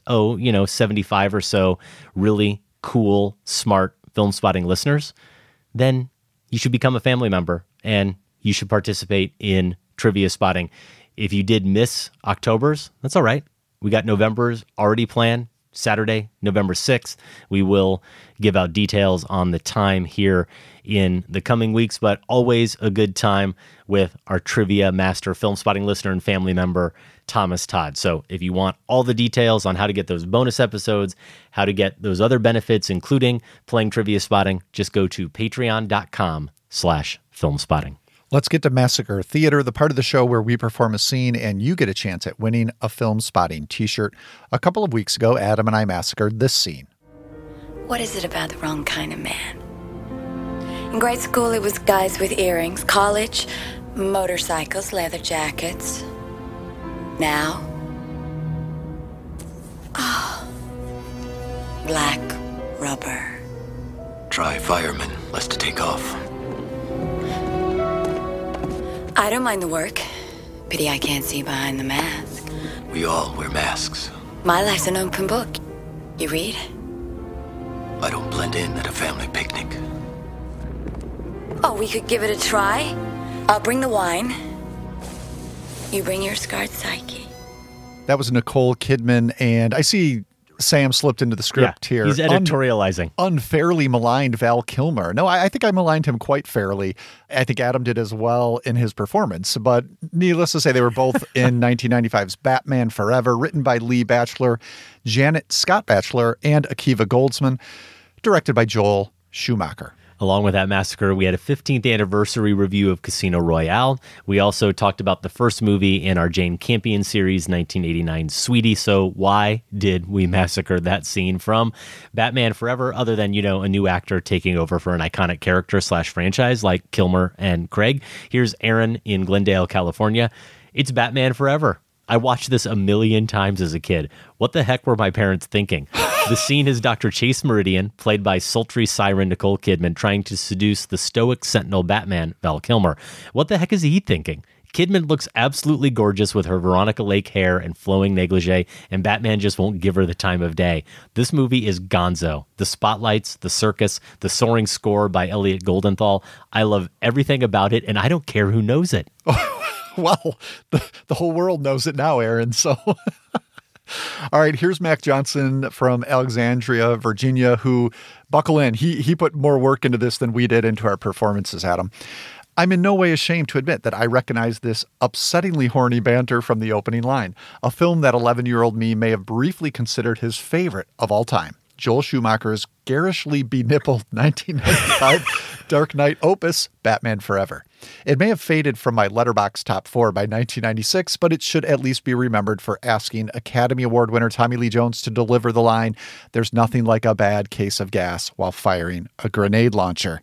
75 or so really cool, smart Film Spotting listeners, then you should become a family member and you should participate in Trivia Spotting. If you did miss October's, that's all right. We got November's already planned. Saturday, November 6th. We will give out details on the time here in the coming weeks, but always a good time with our trivia master, Film Spotting listener and family member, Thomas Todd. So if you want all the details on how to get those bonus episodes, how to get those other benefits, including playing Trivia Spotting, just go to patreon.com/filmspotting. Let's get to Massacre Theater, the part of the show where we perform a scene and you get a chance at winning a Film Spotting t-shirt. A couple of weeks ago, Adam and I massacred this scene. What is it about the wrong kind of man? In grade school, it was guys with earrings. College, motorcycles, leather jackets. Now, black rubber. Try fireman, less to take off. I don't mind the work. Pity I can't see behind the mask. We all wear masks. My life's an open book. You read? I don't blend in at a family picnic. Oh, we could give it a try. I'll bring the wine. You bring your scarred psyche. That was Nicole Kidman, and I see Sam slipped into the script here. He's editorializing. Unfairly maligned Val Kilmer. No, I think I maligned him quite fairly. I think Adam did as well in his performance. But needless to say, they were both in 1995's Batman Forever, written by Lee Batchelor, Janet Scott Batchelor, and Akiva Goldsman, directed by Joel Schumacher. Along with that massacre, we had a 15th anniversary review of Casino Royale. We also talked about the first movie in our Jane Campion series, 1989 Sweetie. So why did we massacre that scene from Batman Forever, other than, a new actor taking over for an iconic character / franchise like Kilmer and Craig? Here's Aaron in Glendale, California. It's Batman Forever. I watched this a million times as a kid. What the heck were my parents thinking? The scene is Dr. Chase Meridian, played by sultry siren Nicole Kidman, trying to seduce the stoic sentinel Batman, Val Kilmer. What the heck is he thinking? Kidman looks absolutely gorgeous with her Veronica Lake hair and flowing negligee, and Batman just won't give her the time of day. This movie is gonzo. The spotlights, the circus, the soaring score by Elliot Goldenthal. I love everything about it, and I don't care who knows it. Well, the whole world knows it now, Aaron, so... All right, here's Mac Johnson from Alexandria, Virginia, who, buckle in, he put more work into this than we did into our performances, Adam. I'm in no way ashamed to admit that I recognize this upsettingly horny banter from the opening line, a film that 11-year-old me may have briefly considered his favorite of all time. Joel Schumacher's garishly benippled 1995 Dark Knight opus, Batman Forever. It may have faded from my Letterboxd top 4 by 1996, but it should at least be remembered for asking Academy Award winner Tommy Lee Jones to deliver the line, "There's nothing like a bad case of gas," while firing a grenade launcher.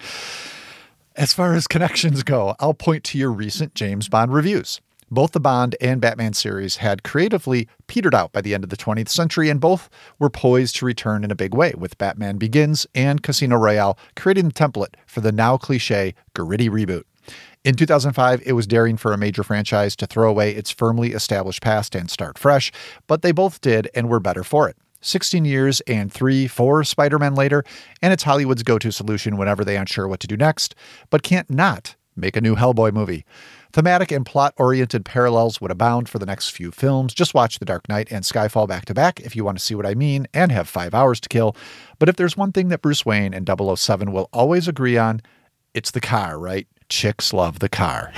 As far as connections go, I'll point to your recent James Bond reviews. Both the Bond and Batman series had creatively petered out by the end of the 20th century, and both were poised to return in a big way, with Batman Begins and Casino Royale creating the template for the now cliché gritty reboot. In 2005, it was daring for a major franchise to throw away its firmly established past and start fresh, but they both did and were better for it. 16 years and 3-4 Spider-Man later, and it's Hollywood's go-to solution whenever they aren't sure what to do next, but can't not make a new Hellboy movie. Thematic and plot-oriented parallels would abound for the next few films. Just watch The Dark Knight and Skyfall back-to-back if you want to see what I mean and have 5 hours to kill. But if there's one thing that Bruce Wayne and 007 will always agree on, it's the car, right? Chicks love the car.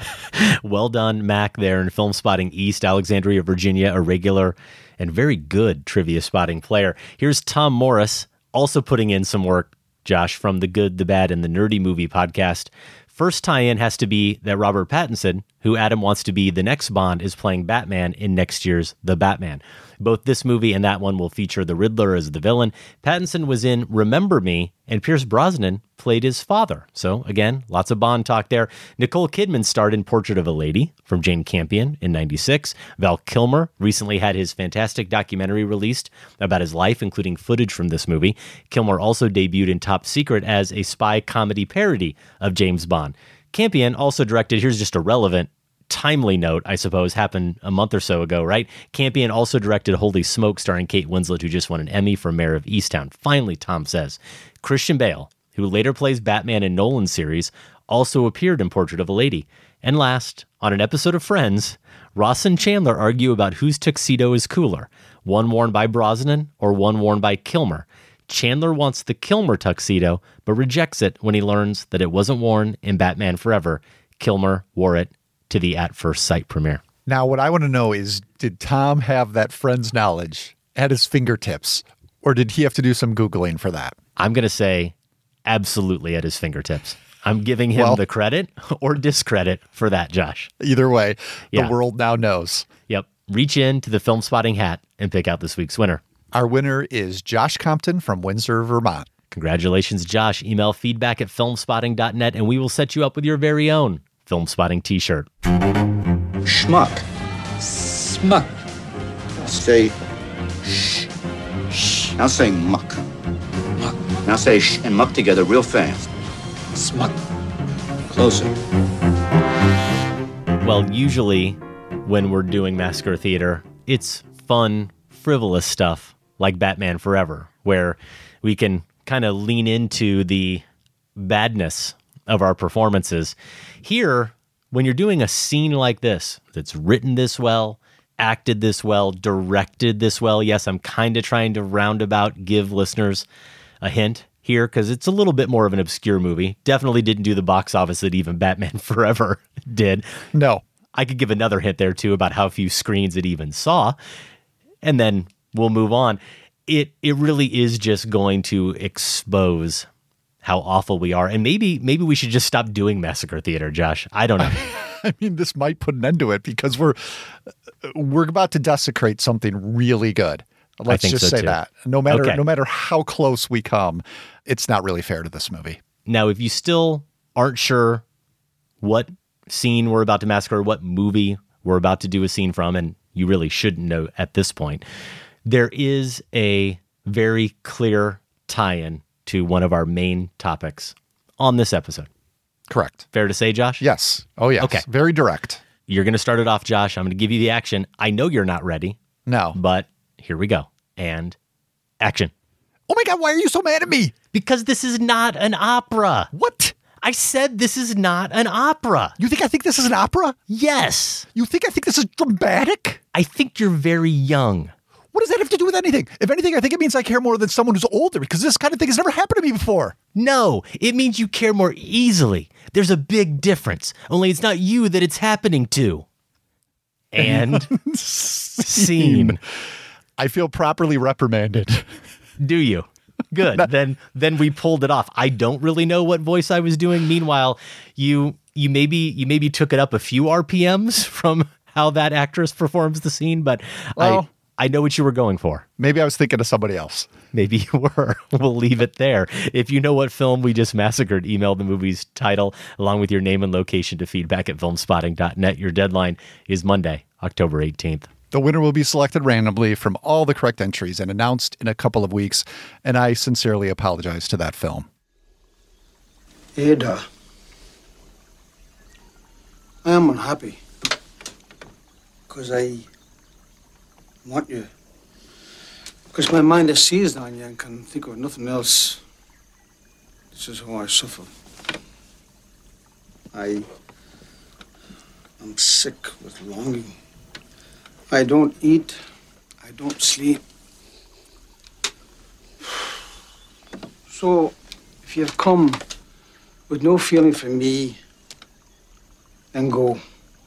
Well done, Mac, there in Film Spotting East, Alexandria, Virginia, a regular and very good trivia spotting player. Here's Tom Morris, also putting in some work, Josh, from the Good, the Bad, and the Nerdy Movie podcast. First tie-in has to be that Robert Pattinson, who Adam wants to be the next Bond, is playing Batman in next year's The Batman. Both this movie and that one will feature the Riddler as the villain. Pattinson was in Remember Me, and Pierce Brosnan played his father. So, again, lots of Bond talk there. Nicole Kidman starred in Portrait of a Lady from Jane Campion in '96. Val Kilmer recently had his fantastic documentary released about his life, including footage from this movie. Kilmer also debuted in Top Secret as a spy comedy parody of James Bond. Campion also directed, here's just a relevant, timely note, I suppose, happened a month or so ago, right? Campion also directed Holy Smoke, starring Kate Winslet, who just won an Emmy for Mayor of Easttown. Finally, Tom says, Christian Bale, who later plays Batman in Nolan's series, also appeared in Portrait of a Lady. And last, on an episode of Friends, Ross and Chandler argue about whose tuxedo is cooler, one worn by Brosnan or one worn by Kilmer. Chandler wants the Kilmer tuxedo, but rejects it when he learns that it wasn't worn in Batman Forever. Kilmer wore it to the At First Sight premiere. Now, what I want to know is, did Tom have that Friends knowledge at his fingertips, or did he have to do some Googling for that? I'm going to say absolutely at his fingertips. I'm giving him the credit or discredit for that, Josh. Either way, the world now knows. Yep. Reach into the Film Spotting hat and pick out this week's winner. Our winner is Josh Compton from Windsor, Vermont. Congratulations, Josh. Email feedback at filmspotting.net, and we will set you up with your very own Film Spotting t-shirt. Schmuck. Smuck. Say shh. Shh. Now say muck. Muck. Now say shh and muck together real fast. Smuck. Closer. Well, usually when we're doing Massacre Theater, it's fun, frivolous stuff like Batman Forever, where we can kind of lean into the badness of our performances. Here, when you're doing a scene like this, that's written this well, acted this well, directed this well, yes, I'm kind of trying to roundabout give listeners a hint here, because it's a little bit more of an obscure movie. Definitely didn't do the box office that even Batman Forever did. No. I could give another hint there, too, about how few screens it even saw, and then we'll move on. It really is just going to expose how awful we are. And maybe we should just stop doing Massacre Theater, Josh. I don't know. I mean, this might put an end to it because we're about to desecrate something really good. Let's just say that. No matter how close we come, it's not really fair to this movie. Now, if you still aren't sure what scene we're about to massacre, what movie we're about to do a scene from, and you really shouldn't know at this point. There is a very clear tie-in to one of our main topics on this episode. Correct. Fair to say, Josh? Yes. Oh, yes. Okay. Very direct. You're going to start it off, Josh. I'm going to give you the action. I know you're not ready. No. But here we go. And action. Oh my God, why are you so mad at me? Because this is not an opera. What? I said this is not an opera. You think I think this is an opera? Yes. You think I think this is dramatic? I think you're very young. What does that have to do with anything? If anything, I think it means I care more than someone who's older, because this kind of thing has never happened to me before. No, it means you care more easily. There's a big difference. Only it's not you that it's happening to. And scene. I feel properly reprimanded. Do you? Good. Then we pulled it off. I don't really know what voice I was doing. Meanwhile, you maybe took it up a few RPMs from how that actress performs the scene, but well, I know what you were going for. Maybe I was thinking of somebody else. Maybe you were. We'll leave it there. If you know what film we just massacred, email the movie's title along with your name and location to feedback@filmspotting.net. Your deadline is Monday, October 18th. The winner will be selected randomly from all the correct entries and announced in a couple of weeks, and I sincerely apologize to that film. Ada, I am unhappy because I want you. Because my mind is seized on you and can think of nothing else. This is how I suffer. I am sick with longing. I don't eat. I don't sleep. So, if you've come with no feeling for me, then go.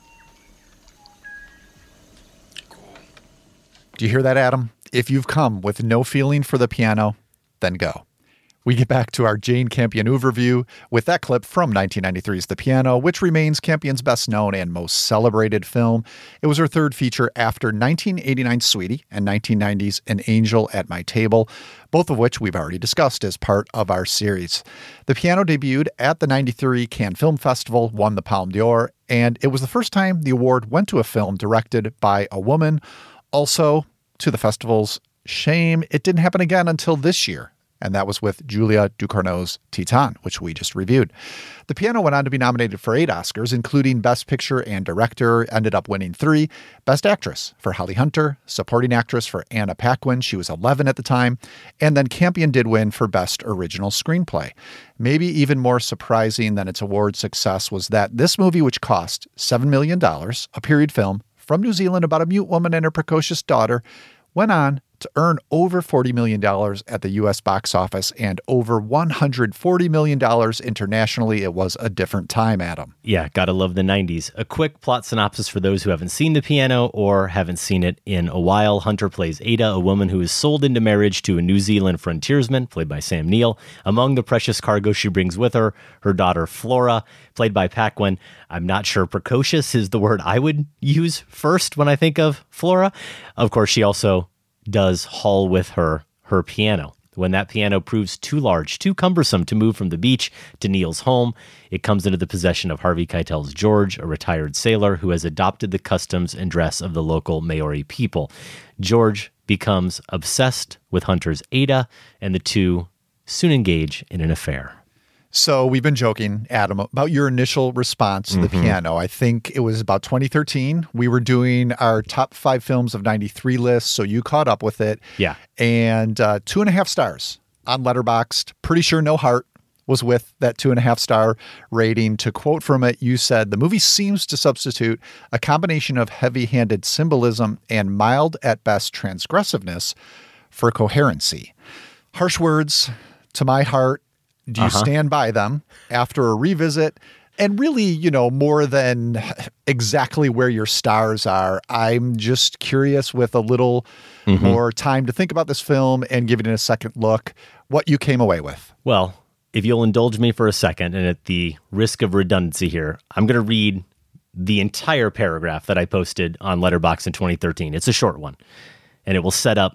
Do you hear that, Adam? If you've come with no feeling for the piano, then go. We get back to our Jane Campion overview with that clip from 1993's The Piano, which remains Campion's best known and most celebrated film. It was her third feature after 1989's Sweetie and 1990's An Angel at My Table, both of which we've already discussed as part of our series. The Piano debuted at the 93 Cannes Film Festival, won the Palme d'Or, and it was the first time the award went to a film directed by a woman. Also, to the festival's shame, it didn't happen again until this year. And that was with Julia Ducournau's Titane, which we just reviewed. The Piano went on to be nominated for 8 Oscars, including Best Picture and Director, ended up winning 3. Best Actress for Holly Hunter, Supporting Actress for Anna Paquin, she was 11 at the time, and then Campion did win for Best Original Screenplay. Maybe even more surprising than its award success was that this movie, which cost $7 million, a period film from New Zealand about a mute woman and her precocious daughter, went on to earn over $40 million at the U.S. box office and over $140 million internationally. It was a different time, Adam. Yeah, gotta love the 90s. A quick plot synopsis for those who haven't seen The Piano or haven't seen it in a while. Hunter plays Ada, a woman who is sold into marriage to a New Zealand frontiersman, played by Sam Neill. Among the precious cargo she brings with her, her daughter Flora, played by Paquin. I'm not sure precocious is the word I would use first when I think of Flora. Of course, she also does haul with her piano. When that piano proves too large, too cumbersome to move from the beach to Neil's home, it comes into the possession of Harvey Keitel's George, a retired sailor who has adopted the customs and dress of the local Maori people. George becomes obsessed with Hunter's Ada, and the two soon engage in an affair. So we've been joking, Adam, about your initial response to The Piano. I think it was about 2013. We were doing our top 5 films of 93 list, so you caught up with it. Yeah. And 2.5 stars on Letterboxd. Pretty sure no heart was with that 2.5 star rating. To quote from it, you said, "The movie seems to substitute a combination of heavy-handed symbolism and mild at best transgressiveness for coherency." Harsh words to my heart. Do you stand by them after a revisit? And really, more than exactly where your stars are, I'm just curious, with a little more time to think about this film and give it a second look, what you came away with. Well, if you'll indulge me for a second, and at the risk of redundancy here, I'm going to read the entire paragraph that I posted on Letterboxd in 2013. It's a short one, and it will set up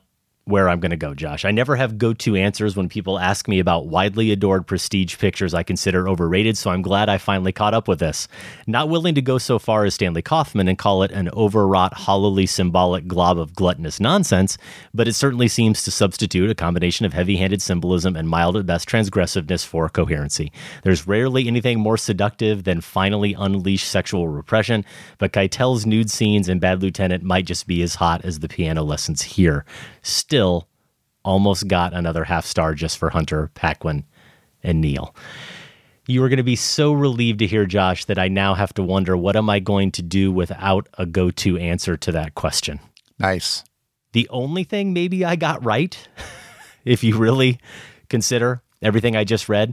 where I'm going to go, Josh. I never have go-to answers when people ask me about widely adored prestige pictures I consider overrated, so I'm glad I finally caught up with this. Not willing to go so far as Stanley Kaufman and call it an overwrought, hollowly symbolic glob of gluttonous nonsense, but it certainly seems to substitute a combination of heavy-handed symbolism and mild at best transgressiveness for coherency. There's rarely anything more seductive than finally unleashed sexual repression, but Keitel's nude scenes in Bad Lieutenant might just be as hot as the piano lessons here. Still, almost got another half star just for Hunter, Paquin, and Neil. You are going to be so relieved to hear, Josh, that I now have to wonder, what am I going to do without a go-to answer to that question? Nice. The only thing maybe I got right, if you really consider everything I just read,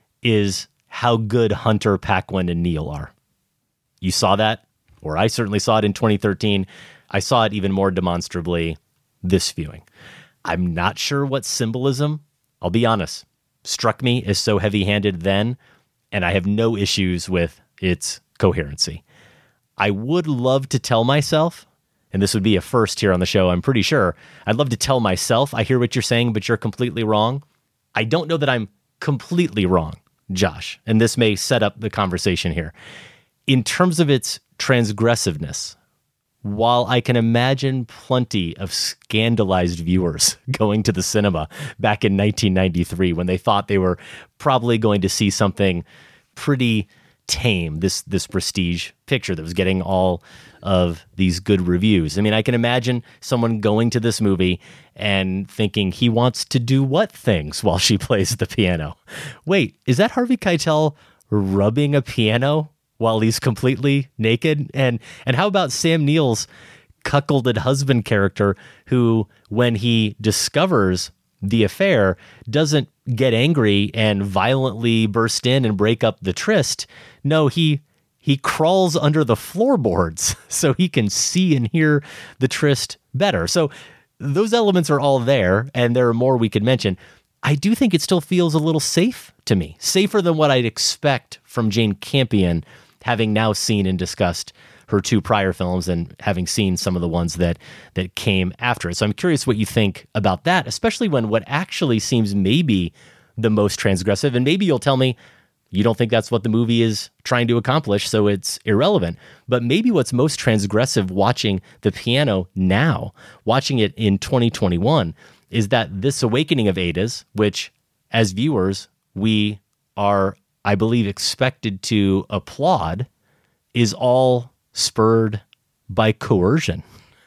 is how good Hunter, Paquin, and Neil are. You saw that, or I certainly saw it in 2013. I saw it even more demonstrably this viewing. I'm not sure what symbolism, I'll be honest, struck me as so heavy-handed then, and I have no issues with its coherency. I would love to tell myself, and this would be a first here on the show, I'm pretty sure, I'd love to tell myself, I hear what you're saying, but you're completely wrong. I don't know that I'm completely wrong, Josh, and this may set up the conversation here. In terms of its transgressiveness, while I can imagine plenty of scandalized viewers going to the cinema back in 1993 when they thought they were probably going to see something pretty tame, this prestige picture that was getting all of these good reviews. I mean, I can imagine someone going to this movie and thinking he wants to do what things while she plays the piano. Wait, is that Harvey Keitel rubbing a piano while he's completely naked? And how about Sam Neill's cuckolded husband character who, when he discovers the affair, doesn't get angry and violently burst in and break up the tryst? No, he crawls under the floorboards so he can see and hear the tryst better. So those elements are all there, and there are more we could mention. I do think it still feels a little safe to me, safer than what I'd expect from Jane Campion, having now seen and discussed her two prior films and having seen some of the ones that came after it. So I'm curious what you think about that, especially when what actually seems maybe the most transgressive, and maybe you'll tell me you don't think that's what the movie is trying to accomplish, so it's irrelevant. But maybe what's most transgressive watching the piano now, watching it in 2021, is that this awakening of Ada's, which as viewers, we are, I believe, expected to applaud, is all spurred by coercion,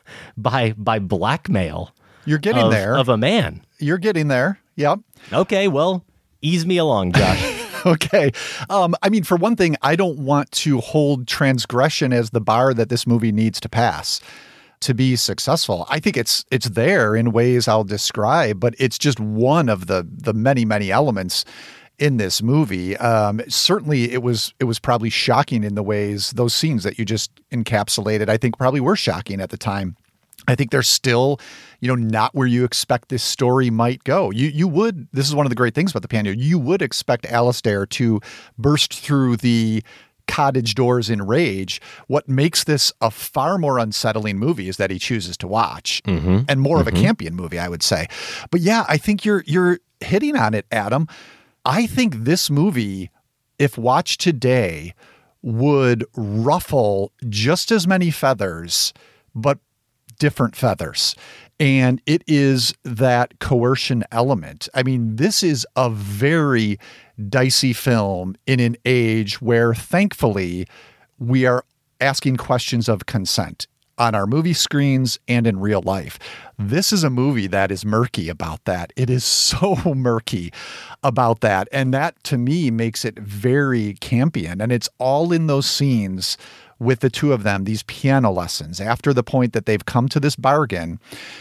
by blackmail. You're getting there. Of a man. You're getting there. Yep. Okay, well, ease me along, Josh. Okay. I mean, for one thing, I don't want to hold transgression as the bar that this movie needs to pass to be successful. I think it's there in ways I'll describe, but it's just one of the many, many elements in this movie. Certainly it was probably shocking in the ways, those scenes that you just encapsulated, I think probably were shocking at the time. I think they're still, not where you expect this story might go. You would, this is one of the great things about the piano, you would expect Alistair to burst through the cottage doors in rage. What makes this a far more unsettling movie is that he chooses to watch, and more of a Campion movie, I would say. But yeah, I think you're hitting on it, Adam. I think this movie, if watched today, would ruffle just as many feathers, but different feathers. And it is that coercion element. I mean, this is a very dicey film in an age where, thankfully, we are asking questions of consent on our movie screens and in real life. This is a movie that is murky about that. It is so murky about that. And that, to me, makes it very Campion. And it's all in those scenes with the two of them, these piano lessons, after the point that they've come to this bargain,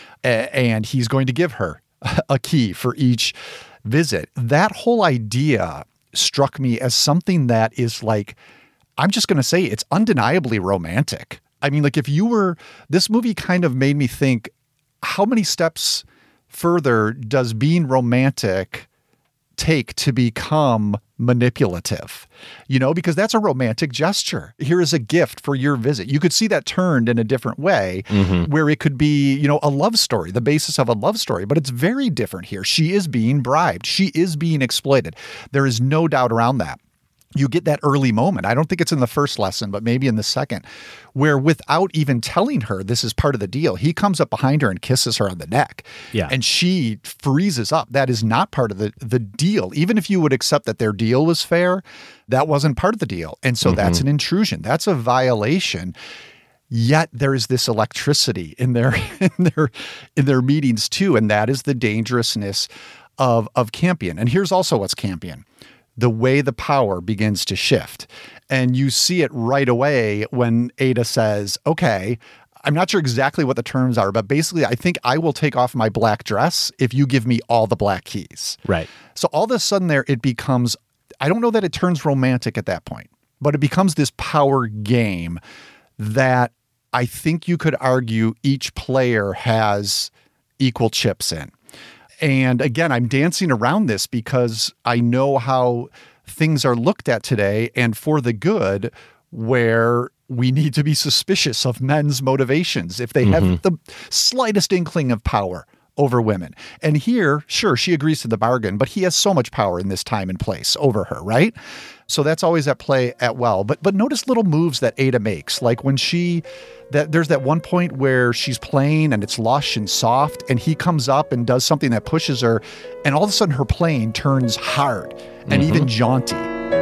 and he's going to give her a key for each visit. That whole idea struck me as something that is like, I'm just going to say it's undeniably romantic. I mean, like, if you were, this movie kind of made me think, how many steps further does being romantic take to become manipulative, because that's a romantic gesture. Here is a gift for your visit. You could see that turned in a different way where it could be, a love story, the basis of a love story, but it's very different here. She is being bribed. She is being exploited. There is no doubt around that. You get that early moment. I don't think it's in the first lesson, but maybe in the second, where without even telling her this is part of the deal, he comes up behind her and kisses her on the neck. Yeah. And she freezes up. That is not part of the deal. Even if you would accept that their deal was fair, that wasn't part of the deal. And so that's an intrusion. That's a violation. Yet there is this electricity in their meetings too. And that is the dangerousness of Campion. And here's also what's Campion. The way the power begins to shift. And you see it right away when Ada says, okay, I'm not sure exactly what the terms are, but basically I think I will take off my black dress if you give me all the black keys. Right. So all of a sudden there it becomes, I don't know that it turns romantic at that point, but it becomes this power game that I think you could argue each player has equal chips in. And again, I'm dancing around this because I know how things are looked at today and for the good, where we need to be suspicious of men's motivations if they have the slightest inkling of power over women. And here, sure, she agrees to the bargain, but he has so much power in this time and place over her, right? So that's always at play at well. But notice little moves that Ada makes, like when there's that one point where she's playing and it's lush and soft, and he comes up and does something that pushes her, and all of a sudden her playing turns hard and even jaunty.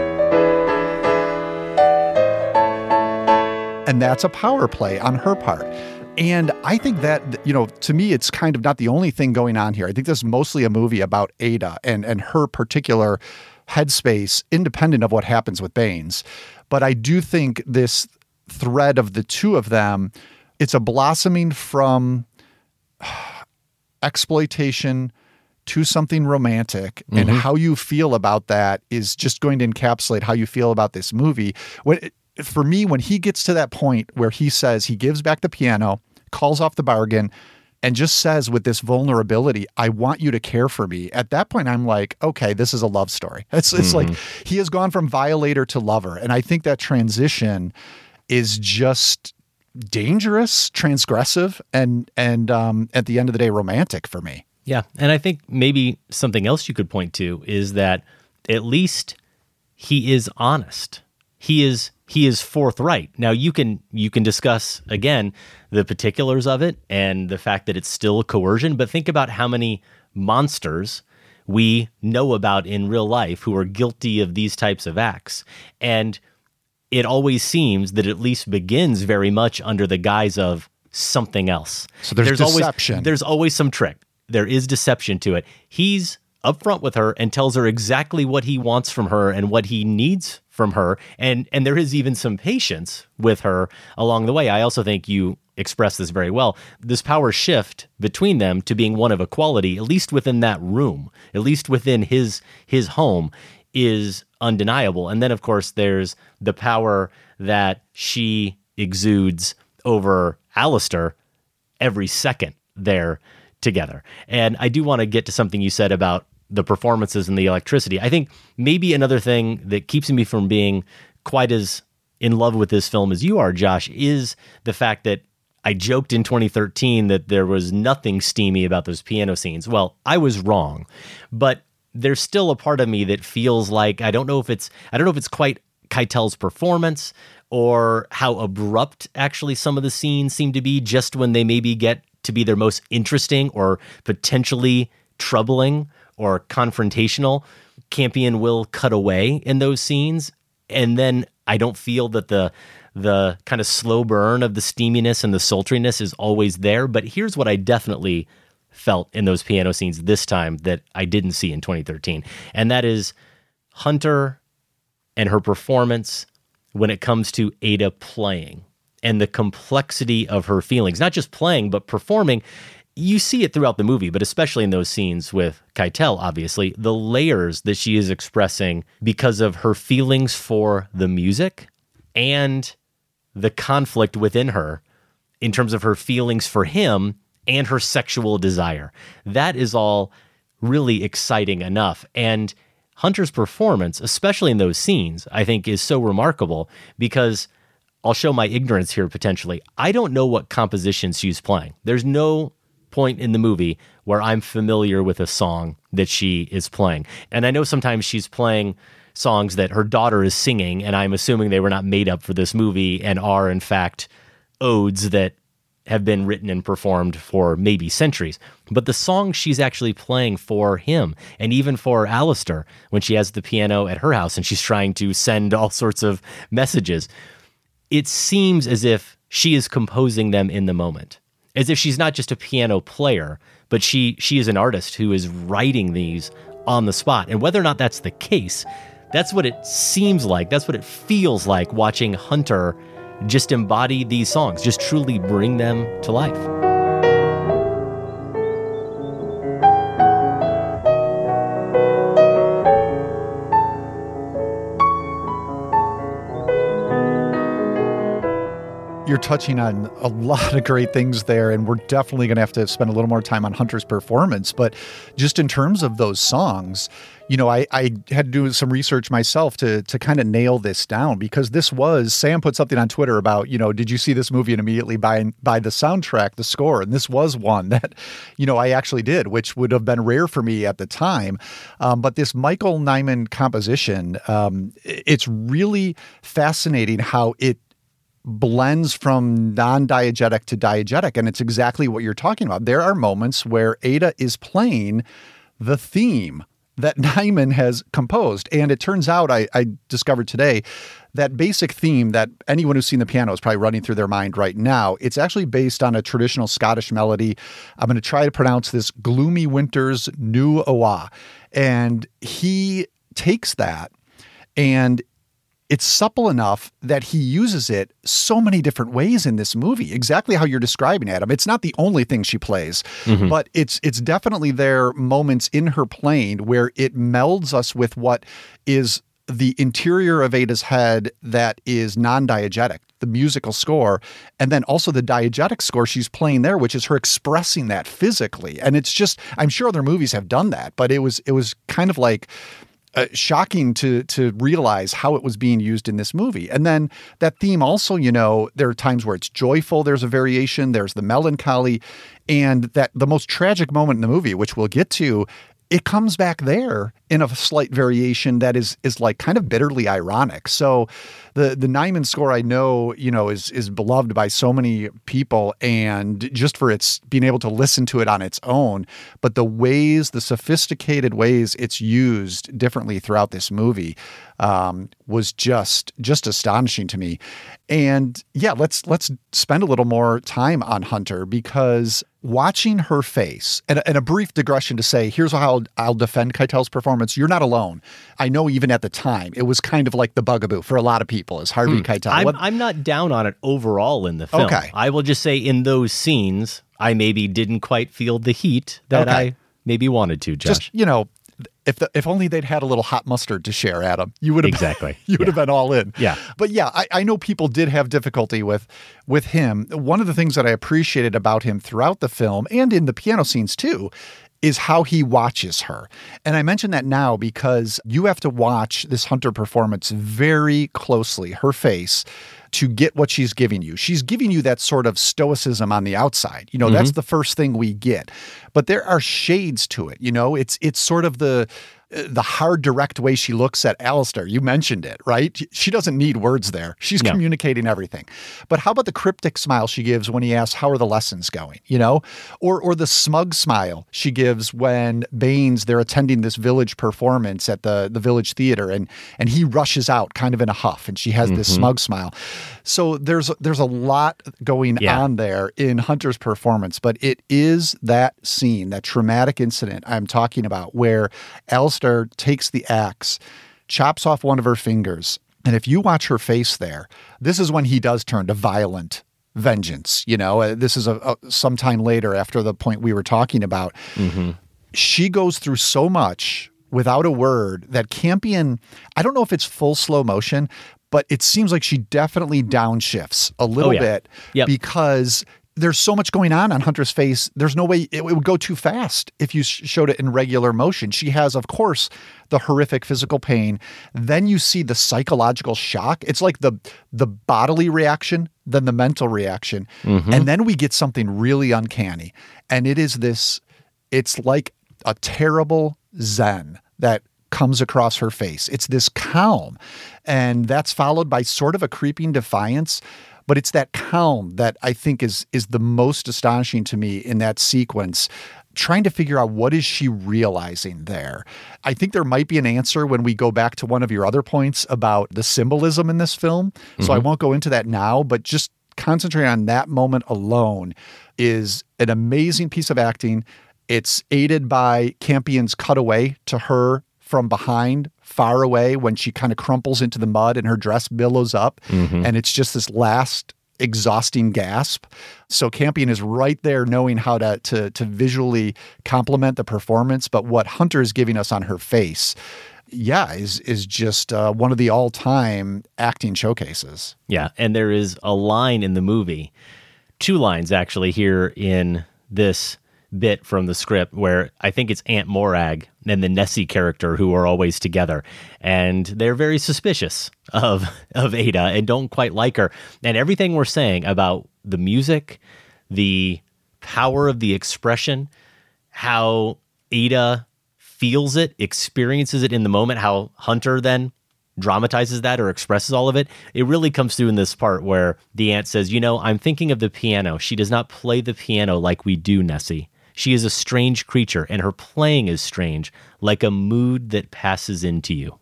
And that's a power play on her part. And I think that, to me, it's kind of not the only thing going on here. I think this is mostly a movie about Ada and her particular headspace, independent of what happens with Baines. But I do think this thread of the two of them, it's a blossoming from exploitation to something romantic, and how you feel about that is just going to encapsulate how you feel about this movie. For me, when he gets to that point where he says he gives back the piano, calls off the bargain, and just says with this vulnerability, I want you to care for me. At that point, I'm like, okay, this is a love story. It's like he has gone from violator to lover. And I think that transition is just dangerous, transgressive, and at the end of the day, romantic for me. Yeah. And I think maybe something else you could point to is that at least he is honest. He is forthright. Now you can discuss again the particulars of it and the fact that it's still coercion, but think about how many monsters we know about in real life who are guilty of these types of acts. And it always seems that it at least begins very much under the guise of something else. So there's deception. There's always some trick. There is deception to it. He's upfront with her and tells her exactly what he wants from her and what he needs from her. And there is even some patience with her along the way. I also think you expressed this very well. This power shift between them to being one of equality, at least within that room, at least within his home, is undeniable. And then, of course, there's the power that she exudes over Alistair every second they're together. And I do want to get to something you said about the performances and the electricity. I think maybe another thing that keeps me from being quite as in love with this film as you are, Josh, is the fact that I joked in 2013 that there was nothing steamy about those piano scenes. Well, I was wrong, but there's still a part of me that feels like I don't know if it's quite Keitel's performance or how abrupt actually some of the scenes seem to be just when they maybe get to be their most interesting or potentially troubling or confrontational. Campion will cut away in those scenes, and then I don't feel that the kind of slow burn of the steaminess and the sultriness is always there. But here's what I definitely felt in those piano scenes this time that I didn't see in 2013, and that is Hunter and her performance when it comes to Ada playing and the complexity of her feelings, not just playing, but performing. You see it throughout the movie, but especially in those scenes with Keitel, obviously, the layers that she is expressing because of her feelings for the music and the conflict within her in terms of her feelings for him and her sexual desire. That is all really exciting enough. And Hunter's performance, especially in those scenes, I think is so remarkable because I'll show my ignorance here potentially. I don't know what compositions she's playing. There's no point in the movie where I'm familiar with a song that she is playing. And I know sometimes she's playing songs that her daughter is singing, and I'm assuming they were not made up for this movie and are, in fact, odes that have been written and performed for maybe centuries. But the song she's actually playing for him, and even for Alistair, when she has the piano at her house and she's trying to send all sorts of messages, it seems as if she is composing them in the moment. As if she's not just a piano player, but she is an artist who is writing these on the spot. And whether or not that's the case, that's what it seems like. That's what it feels like watching Hunter just embody these songs, just truly bring them to life. You're touching on a lot of great things there, and we're definitely going to have to spend a little more time on Hunter's performance. But just in terms of those songs, you know, I had to do some research myself to kind of nail this down, because this was, Sam put something on Twitter about, you know, did you see this movie and immediately buy the soundtrack, the score? And this was one that, you know, I actually did, which would have been rare for me at the time. But this Michael Nyman composition, it's really fascinating how it blends from non-diegetic to diegetic. And it's exactly what you're talking about. There are moments where Ada is playing the theme that Nyman has composed. And it turns out, I discovered today, that basic theme that anyone who's seen the piano is probably running through their mind right now, it's actually based on a traditional Scottish melody. I'm going to try to pronounce this, Gloomy Winter's Nu Awa. And he takes that, and it's supple enough that he uses it so many different ways in this movie. Exactly how you're describing, Adam. It's not the only thing she plays, but it's definitely there moments in her playing where it melds us with what is the interior of Ada's head that is non-diegetic, the musical score, and then also the diegetic score she's playing there, which is her expressing that physically. And it's just, I'm sure other movies have done that, but it was kind of like shocking to realize how it was being used in this movie. And then that theme also, you know, there are times where it's joyful, there's a variation, there's the melancholy, and that the most tragic moment in the movie, which we'll get to, it comes back there in a slight variation that is like kind of bitterly ironic. So the Nyman score, I know, you know, is beloved by so many people, and just for its being able to listen to it on its own, but the ways, the sophisticated ways it's used differently throughout this movie was just astonishing to me. And yeah, let's spend a little more time on Hunter, because watching her face, and a brief digression to say, here's how I'll defend Keitel's performance. You're not alone. I know even at the time, it was kind of like the bugaboo for a lot of people, is Harvey Keitel. I'm not down on it overall in the film. Okay. I will just say in those scenes, I maybe didn't quite feel the heat that I maybe wanted to, Josh. Just, you know, if only they'd had a little hot mustard to share, Adam, you would have exactly. You would have been all in. Yeah. But yeah, I know people did have difficulty with him. One of the things that I appreciated about him throughout the film, and in the piano scenes too, is how he watches her. And I mention that now because you have to watch this Hunter performance very closely, her face, to get what she's giving you. She's giving you that sort of stoicism on the outside. You know, that's the first thing we get. But there are shades to it. You know, it's sort of the hard, direct way she looks at Alistair. You mentioned it, right? She doesn't need words there. She's communicating everything. But how about the cryptic smile she gives when he asks, how are the lessons going? You know, or the smug smile she gives when Baines, they're attending this village performance at the village theater, and he rushes out kind of in a huff, and she has this smug smile. So there's a lot going on there in Hunter's performance, but it is that scene, that traumatic incident I'm talking about, where Alistair takes the axe, chops off one of her fingers, and if you watch her face there, this is when he does turn to violent vengeance. You know, this is sometime later after the point we were talking about. She goes through so much without a word that Campion, I don't know if it's full slow motion, but it seems like she definitely downshifts a little bit because there's so much going on Hunter's face. There's no way it would go too fast if you showed it in regular motion. She has, of course, the horrific physical pain. Then you see the psychological shock. It's like the bodily reaction, then the mental reaction. And then we get something really uncanny. And it is this, it's like a terrible zen that comes across her face. It's this calm. And that's followed by sort of a creeping defiance. But it's that calm that I think is the most astonishing to me in that sequence, trying to figure out what is she realizing there. I think there might be an answer when we go back to one of your other points about the symbolism in this film. So I won't go into that now, but just concentrate on that moment alone is an amazing piece of acting. It's aided by Campion's cutaway to her from behind, far away, when she kind of crumples into the mud and her dress billows up. And it's just this last exhausting gasp. So Campion is right there knowing how to visually complement the performance. But what Hunter is giving us on her face, is just one of the all-time acting showcases. Yeah, and there is a line in the movie, 2 lines actually here in this bit from the script where I think it's Aunt Morag and the Nessie character who are always together, and they're very suspicious of Ada and don't quite like her. And everything we're saying about the music, the power of the expression, how Ada feels it, experiences it in the moment, how Hunter then dramatizes that or expresses all of it, it really comes through in this part where the aunt says, I'm thinking of the piano. She does not play the piano like we do, Nessie. She is a strange creature, and her playing is strange, like a mood that passes into you.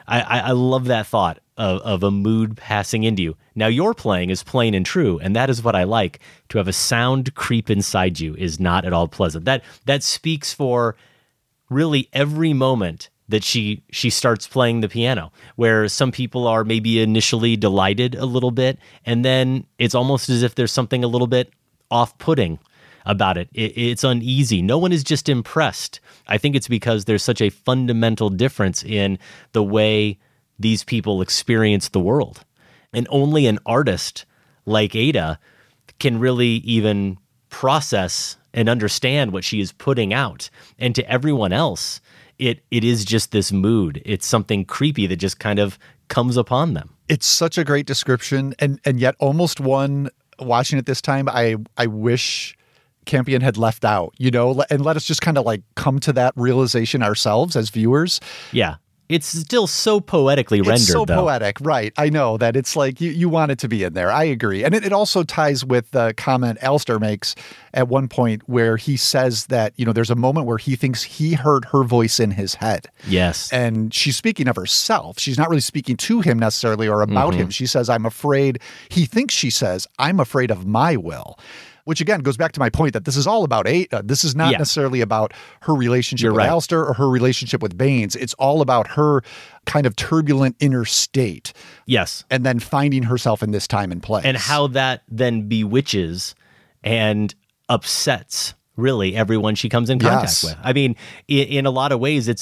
I love that thought of a mood passing into you. Now, your playing is plain and true, and that is what I like. To have a sound creep inside you is not at all pleasant. That speaks for really every moment that she starts playing the piano, where some people are maybe initially delighted a little bit, and then it's almost as if there's something a little bit off-putting about it. It's uneasy. No one is just impressed. I think it's because there's such a fundamental difference in the way these people experience the world. And only an artist like Ada can really even process and understand what she is putting out. And to everyone else, it is just this mood. It's something creepy that just kind of comes upon them. It's such a great description, and yet almost one, watching it this time, I wish Campion had left out, and let us just kind of like come to that realization ourselves as viewers. Yeah. It's still so poetically rendered, It's so though. poetic, right. I know that it's like you want it to be in there. I agree. And it also ties with the comment Alistair makes at one point where he says that, there's a moment where he thinks he heard her voice in his head. Yes. And she's speaking of herself. She's not really speaking to him necessarily or about him. She says, I'm afraid. He thinks she says, I'm afraid of my will. Which, again, goes back to my point that this is all about Ada. This is not necessarily about her relationship with Alistair or her relationship with Baines. It's all about her kind of turbulent inner state. Yes. And then finding herself in this time and place. And how that then bewitches and upsets, really, everyone she comes in contact with. I mean, in a lot of ways, it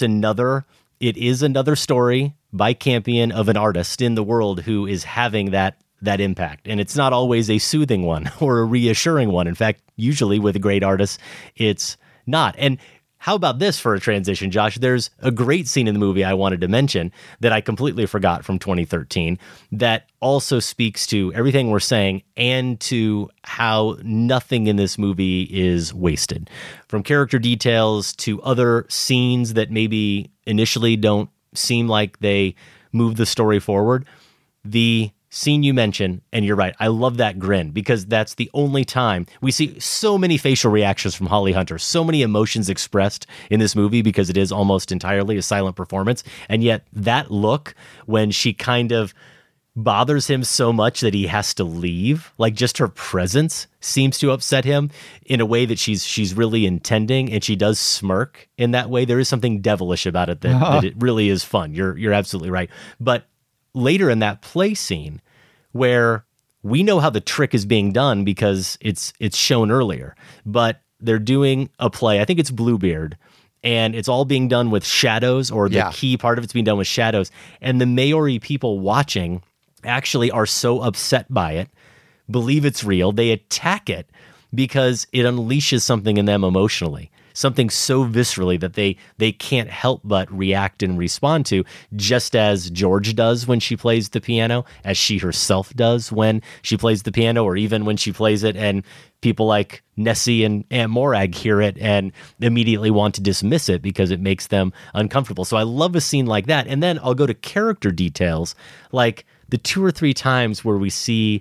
is another story by Campion of an artist in the world who is having that impact. And it's not always a soothing one or a reassuring one. In fact, usually with great artists, it's not. And how about this for a transition, Josh? There's a great scene in the movie I wanted to mention that I completely forgot from 2013 that also speaks to everything we're saying and to how nothing in this movie is wasted. From character details to other scenes that maybe initially don't seem like they move the story forward. The scene you mentioned, and you're right, I love that grin because that's the only time we see so many facial reactions from Holly Hunter, so many emotions expressed in this movie because it is almost entirely a silent performance. And yet that look when she kind of bothers him so much that he has to leave, like just her presence seems to upset him in a way that she's really intending, and she does smirk in that way. There is something devilish about it that it really is fun. You're absolutely right. But later in that play scene where we know how the trick is being done because it's shown earlier, but they're doing a play, I think it's Bluebeard, and it's all being done with shadows, or the key part of it's being done with shadows. And the Maori people watching actually are so upset by it, believe it's real, they attack it, because it unleashes something in them emotionally, something so viscerally that they can't help but react and respond to, just as George does when she plays the piano, as she herself does when she plays the piano, or even when she plays it and people like Nessie and Aunt Morag hear it and immediately want to dismiss it because it makes them uncomfortable. So I love a scene like that. And then I'll go to character details, like the 2 or 3 times where we see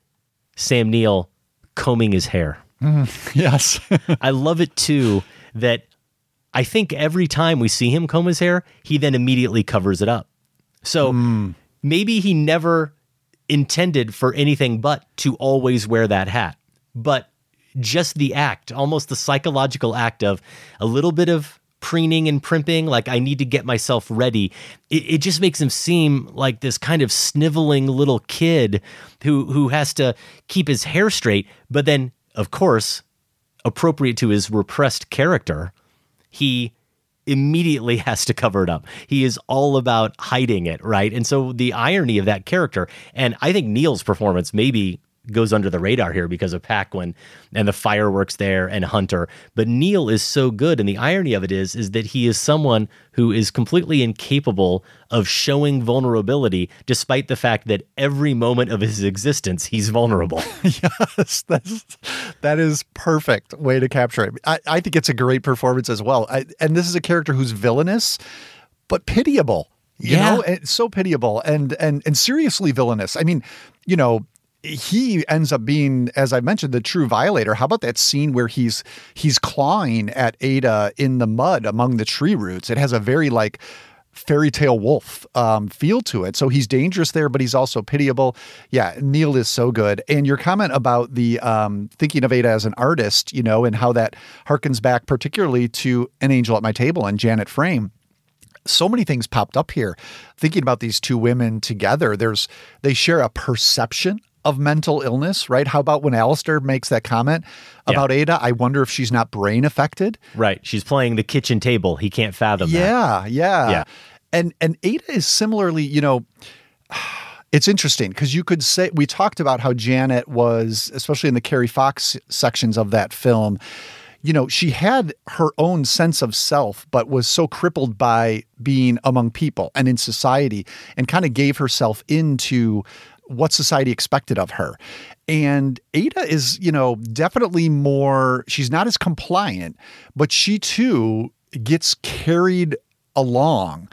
Sam Neill combing his hair. Yes. I love it too, that I think every time we see him comb his hair, he then immediately covers it up. So maybe he never intended for anything but to always wear that hat. But just the act, almost the psychological act of a little bit of preening and primping, like I need to get myself ready. It just makes him seem like this kind of sniveling little kid who has to keep his hair straight. But then, of course, appropriate to his repressed character, he immediately has to cover it up. He is all about hiding it, right? And so the irony of that character, and I think Neil's performance maybe goes under the radar here because of Paquin and the fireworks there and Hunter. But Neil is so good. And the irony of it is that he is someone who is completely incapable of showing vulnerability, despite the fact that every moment of his existence, he's vulnerable. Yes, that is perfect way to capture it. I think it's a great performance as well. And this is a character who's villainous, but pitiable. You know, it's so pitiable and seriously villainous. I mean, you know, he ends up being, as I mentioned, the true violator. How about that scene where he's clawing at Ada in the mud among the tree roots? It has a very like fairy tale wolf feel to it. So he's dangerous there, but he's also pitiable. Yeah, Neil is so good. And your comment about the thinking of Ada as an artist, you know, and how that harkens back particularly to An Angel at My Table and Janet Frame. So many things popped up here. Thinking about these two women together, they share a perception of mental illness, right? How about when Alistair makes that comment about Ada? I wonder if she's not brain affected. Right. She's playing the kitchen table. He can't fathom that. Yeah. And Ada is similarly, you know, it's interesting because you could say, we talked about how Janet was, especially in the Carrie Fox sections of that film, you know, she had her own sense of self, but was so crippled by being among people and in society and kind of gave herself into what society expected of her. And Ada is, you know, definitely more, she's not as compliant, but she too gets carried along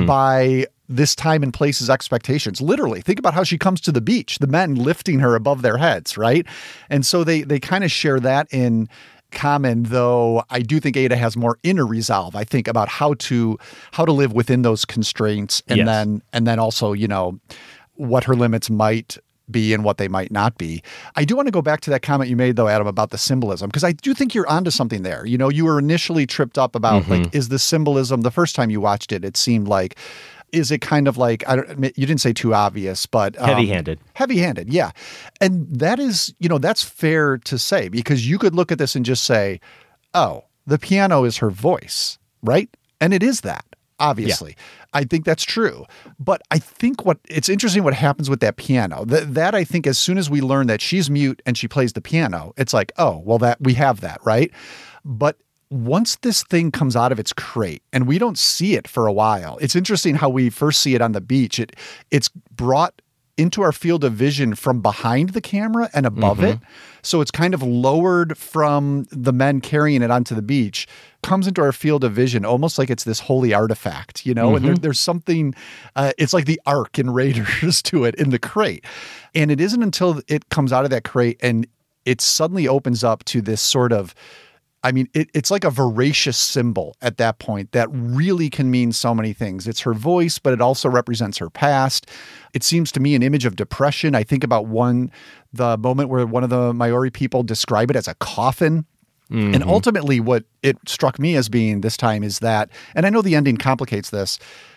by this time and place's expectations. Literally, think about how she comes to the beach, the men lifting her above their heads, right? And so they kind of share that in common, though I do think Ada has more inner resolve, I think, about how to live within those constraints and then also, you know, what her limits might be and what they might not be. I do want to go back to that comment you made, though, Adam, about the symbolism, because I do think you're onto something there. You know, you were initially tripped up about, like, is the symbolism, the first time you watched it, it seemed like, is it kind of like, you didn't say too obvious, but heavy-handed. Heavy-handed, yeah. And that is, you know, that's fair to say, because you could look at this and just say, oh, the piano is her voice, right? And it is that. Obviously, I think that's true. But I think it's interesting what happens with that piano. That I think as soon as we learn that she's mute and she plays the piano, it's like, oh, well, that we have that, right? But once this thing comes out of its crate and we don't see it for a while, it's interesting how we first see it on the beach. It's brought into our field of vision from behind the camera and above it. So it's kind of lowered from the men carrying it onto the beach, comes into our field of vision almost like it's this holy artifact, you know, and there's something, it's like the Ark in Raiders to it in the crate. And it isn't until it comes out of that crate and it suddenly opens up to this sort of, I mean, it's like a voracious symbol at that point that really can mean so many things. It's her voice, but it also represents her past. It seems to me an image of depression. I think about the moment where one of the Maori people describe it as a coffin. And ultimately what it struck me as being this time is that, and I know the ending complicates this,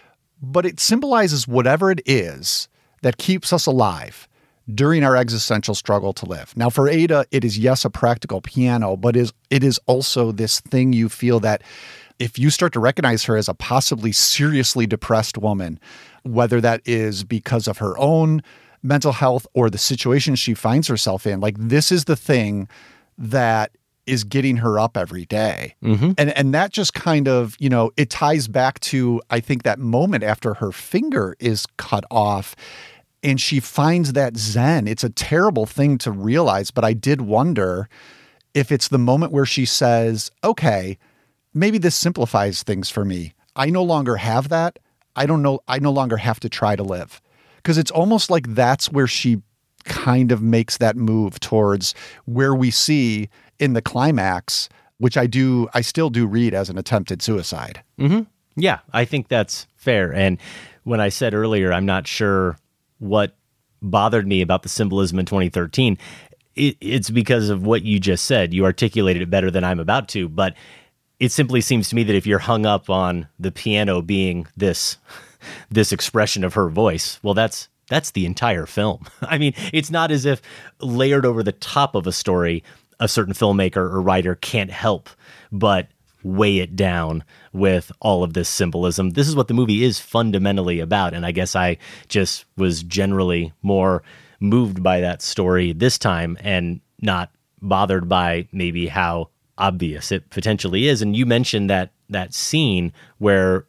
but it symbolizes whatever it is that keeps us alive during our existential struggle to live. Now, for Ada, it is, yes, a practical piano, but it is also this thing you feel that if you start to recognize her as a possibly seriously depressed woman, whether that is because of her own mental health or the situation she finds herself in, like this is the thing that is getting her up every day. Mm-hmm. And that just kind of, it ties back to, I think, that moment after her finger is cut off and she finds that zen. It's a terrible thing to realize, but I did wonder if it's the moment where she says, okay, maybe this simplifies things for me. I no longer have that. I no longer have to try to live. Because it's almost like that's where she kind of makes that move towards where we see in the climax, which I still do read as an attempted suicide. Mm-hmm. Yeah, I think that's fair. And when I said earlier, I'm not sure what bothered me about the symbolism in 2013, it's because of what you just said. You articulated it better than I'm about to, but it simply seems to me that if you're hung up on the piano being this expression of her voice, well, that's the entire film. I mean, it's not as if layered over the top of a story, a certain filmmaker or writer can't help but weigh it down with all of this symbolism. This is what the movie is fundamentally about, and I guess I just was generally more moved by that story this time and not bothered by maybe how obvious it potentially is. And you mentioned that scene where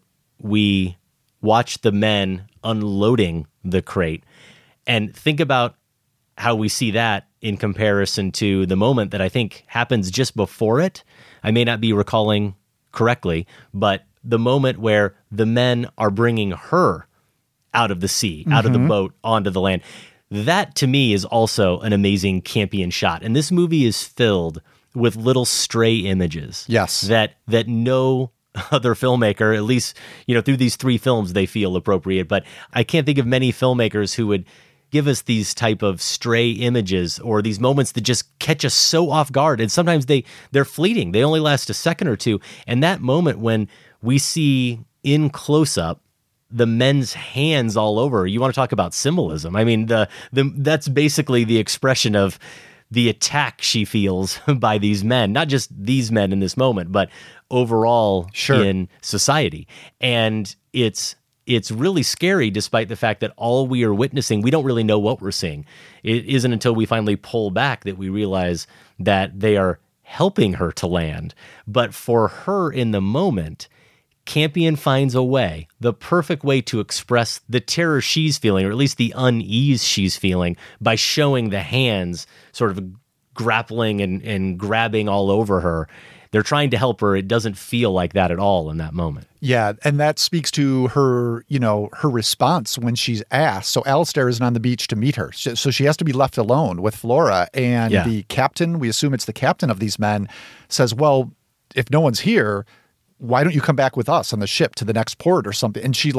we watch the men unloading the crate, and think about how we see that in comparison to the moment that I think happens just before it. I may not be recalling correctly, but the moment where the men are bringing her out of the sea, out of the boat, onto the land. That to me is also an amazing Campion shot. And this movie is filled with little stray images. Yes. That no other filmmaker, at least, through these 3 films, they feel appropriate. But I can't think of many filmmakers who would give us these type of stray images or these moments that just catch us so off guard. And sometimes they're fleeting. They only last a second or two. And that moment when we see in close-up the men's hands all over, you want to talk about symbolism. I mean, that's basically the expression of the attack she feels by these men, not just these men in this moment, but overall in society. And it's really scary, despite the fact that all we are witnessing, we don't really know what we're seeing. It isn't until we finally pull back that we realize that they are helping her to land. But for her in the moment, Campion finds a way, the perfect way to express the terror she's feeling, or at least the unease she's feeling, by showing the hands sort of grappling and grabbing all over her. They're trying to help her. It doesn't feel like that at all in that moment. Yeah, and that speaks to her, her response when she's asked. So Alistair isn't on the beach to meet her. So she has to be left alone with Flora. And the captain, we assume it's the captain of these men, says, well, if no one's here, why don't you come back with us on the ship to the next port or something? And she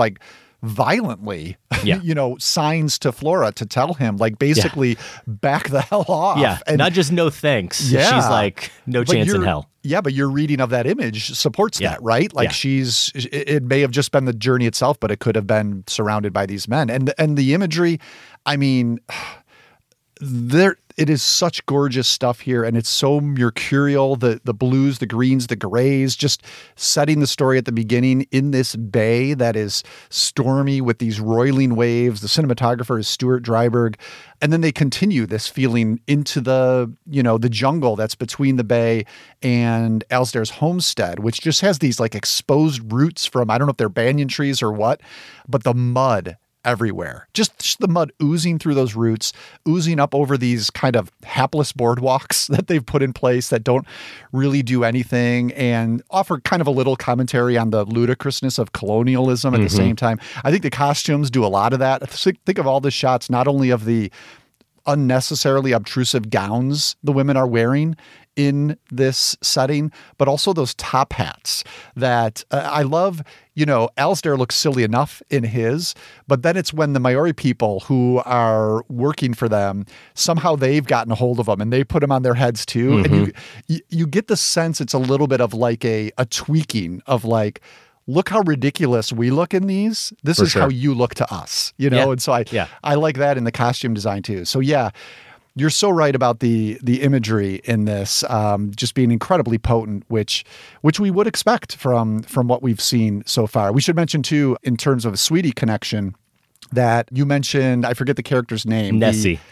violently, signs to Flora to tell him, basically back the hell off. Yeah, and not just no thanks. Yeah. She's like, no chance in hell. Yeah, but your reading of that image supports that, right? It may have just been the journey itself, but it could have been surrounded by these men. And the imagery, I mean, it is such gorgeous stuff here, and it's so mercurial, the blues, the greens, the grays, just setting the story at the beginning in this bay that is stormy with these roiling waves. The cinematographer is Stuart Dryburgh. And then they continue this feeling into the jungle that's between the bay and Alistair's homestead, which just has these exposed roots from, I don't know if they're banyan trees or what, but the mud everywhere. Just the mud oozing through those roots, oozing up over these kind of hapless boardwalks that they've put in place that don't really do anything and offer kind of a little commentary on the ludicrousness of colonialism at the same time. I think the costumes do a lot of that. Think of all the shots, not only of the unnecessarily obtrusive gowns the women are wearing in this setting, but also those top hats that I love. Alistair looks silly enough in his, but then it's when the Maori people who are working for them, somehow they've gotten a hold of them and they put them on their heads too. And you get the sense it's a little bit of a tweaking of look how ridiculous we look in these. This is how you look to us, And so I like that in the costume design too. So yeah, you're so right about the imagery in this, just being incredibly potent, which we would expect from what we've seen so far. We should mention too, in terms of a Sweetie connection, that you mentioned, I forget the character's name. Nessie.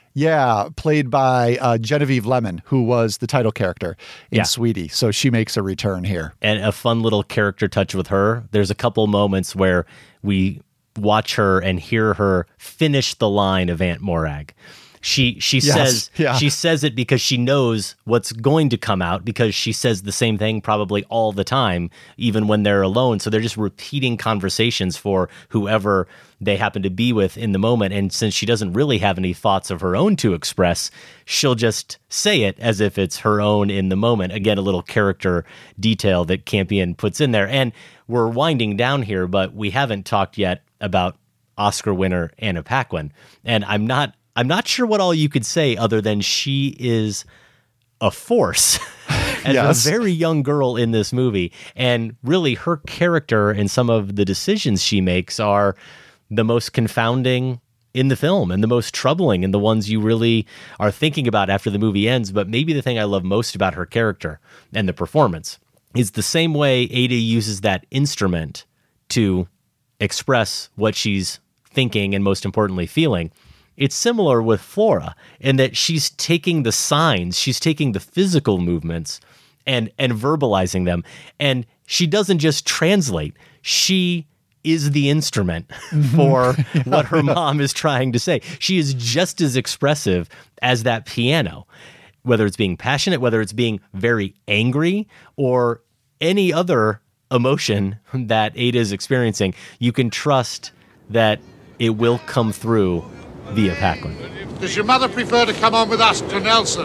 Yeah, played by Genevieve Lemon, who was the title character in Sweetie. So she makes a return here. And a fun little character touch with her. There's a couple moments where we watch her and hear her finish the line of Aunt Morag. She says she says it because she knows what's going to come out, because she says the same thing probably all the time, even when they're alone. So they're just repeating conversations for whoever they happen to be with in the moment. And since she doesn't really have any thoughts of her own to express, she'll just say it as if it's her own in the moment. Again, a little character detail that Campion puts in there. And we're winding down here, but we haven't talked yet about Oscar winner Anna Paquin. And I'm not sure what all you could say other than she is a force as a very young girl in this movie. And really her character and some of the decisions she makes are the most confounding in the film and the most troubling and the ones you really are thinking about after the movie ends. But maybe the thing I love most about her character and the performance is the same way Ada uses that instrument to express what she's thinking and most importantly feeling. It's similar with Flora in that she's taking the signs, she's taking the physical movements and verbalizing them. And she doesn't just translate. She is the instrument for what her mom is trying to say. She is just as expressive as that piano, whether it's being passionate, whether it's being very angry, or any other emotion that Ada is experiencing. You can trust that it will come through via Paquin. Does your mother prefer to come on with us to Nelson?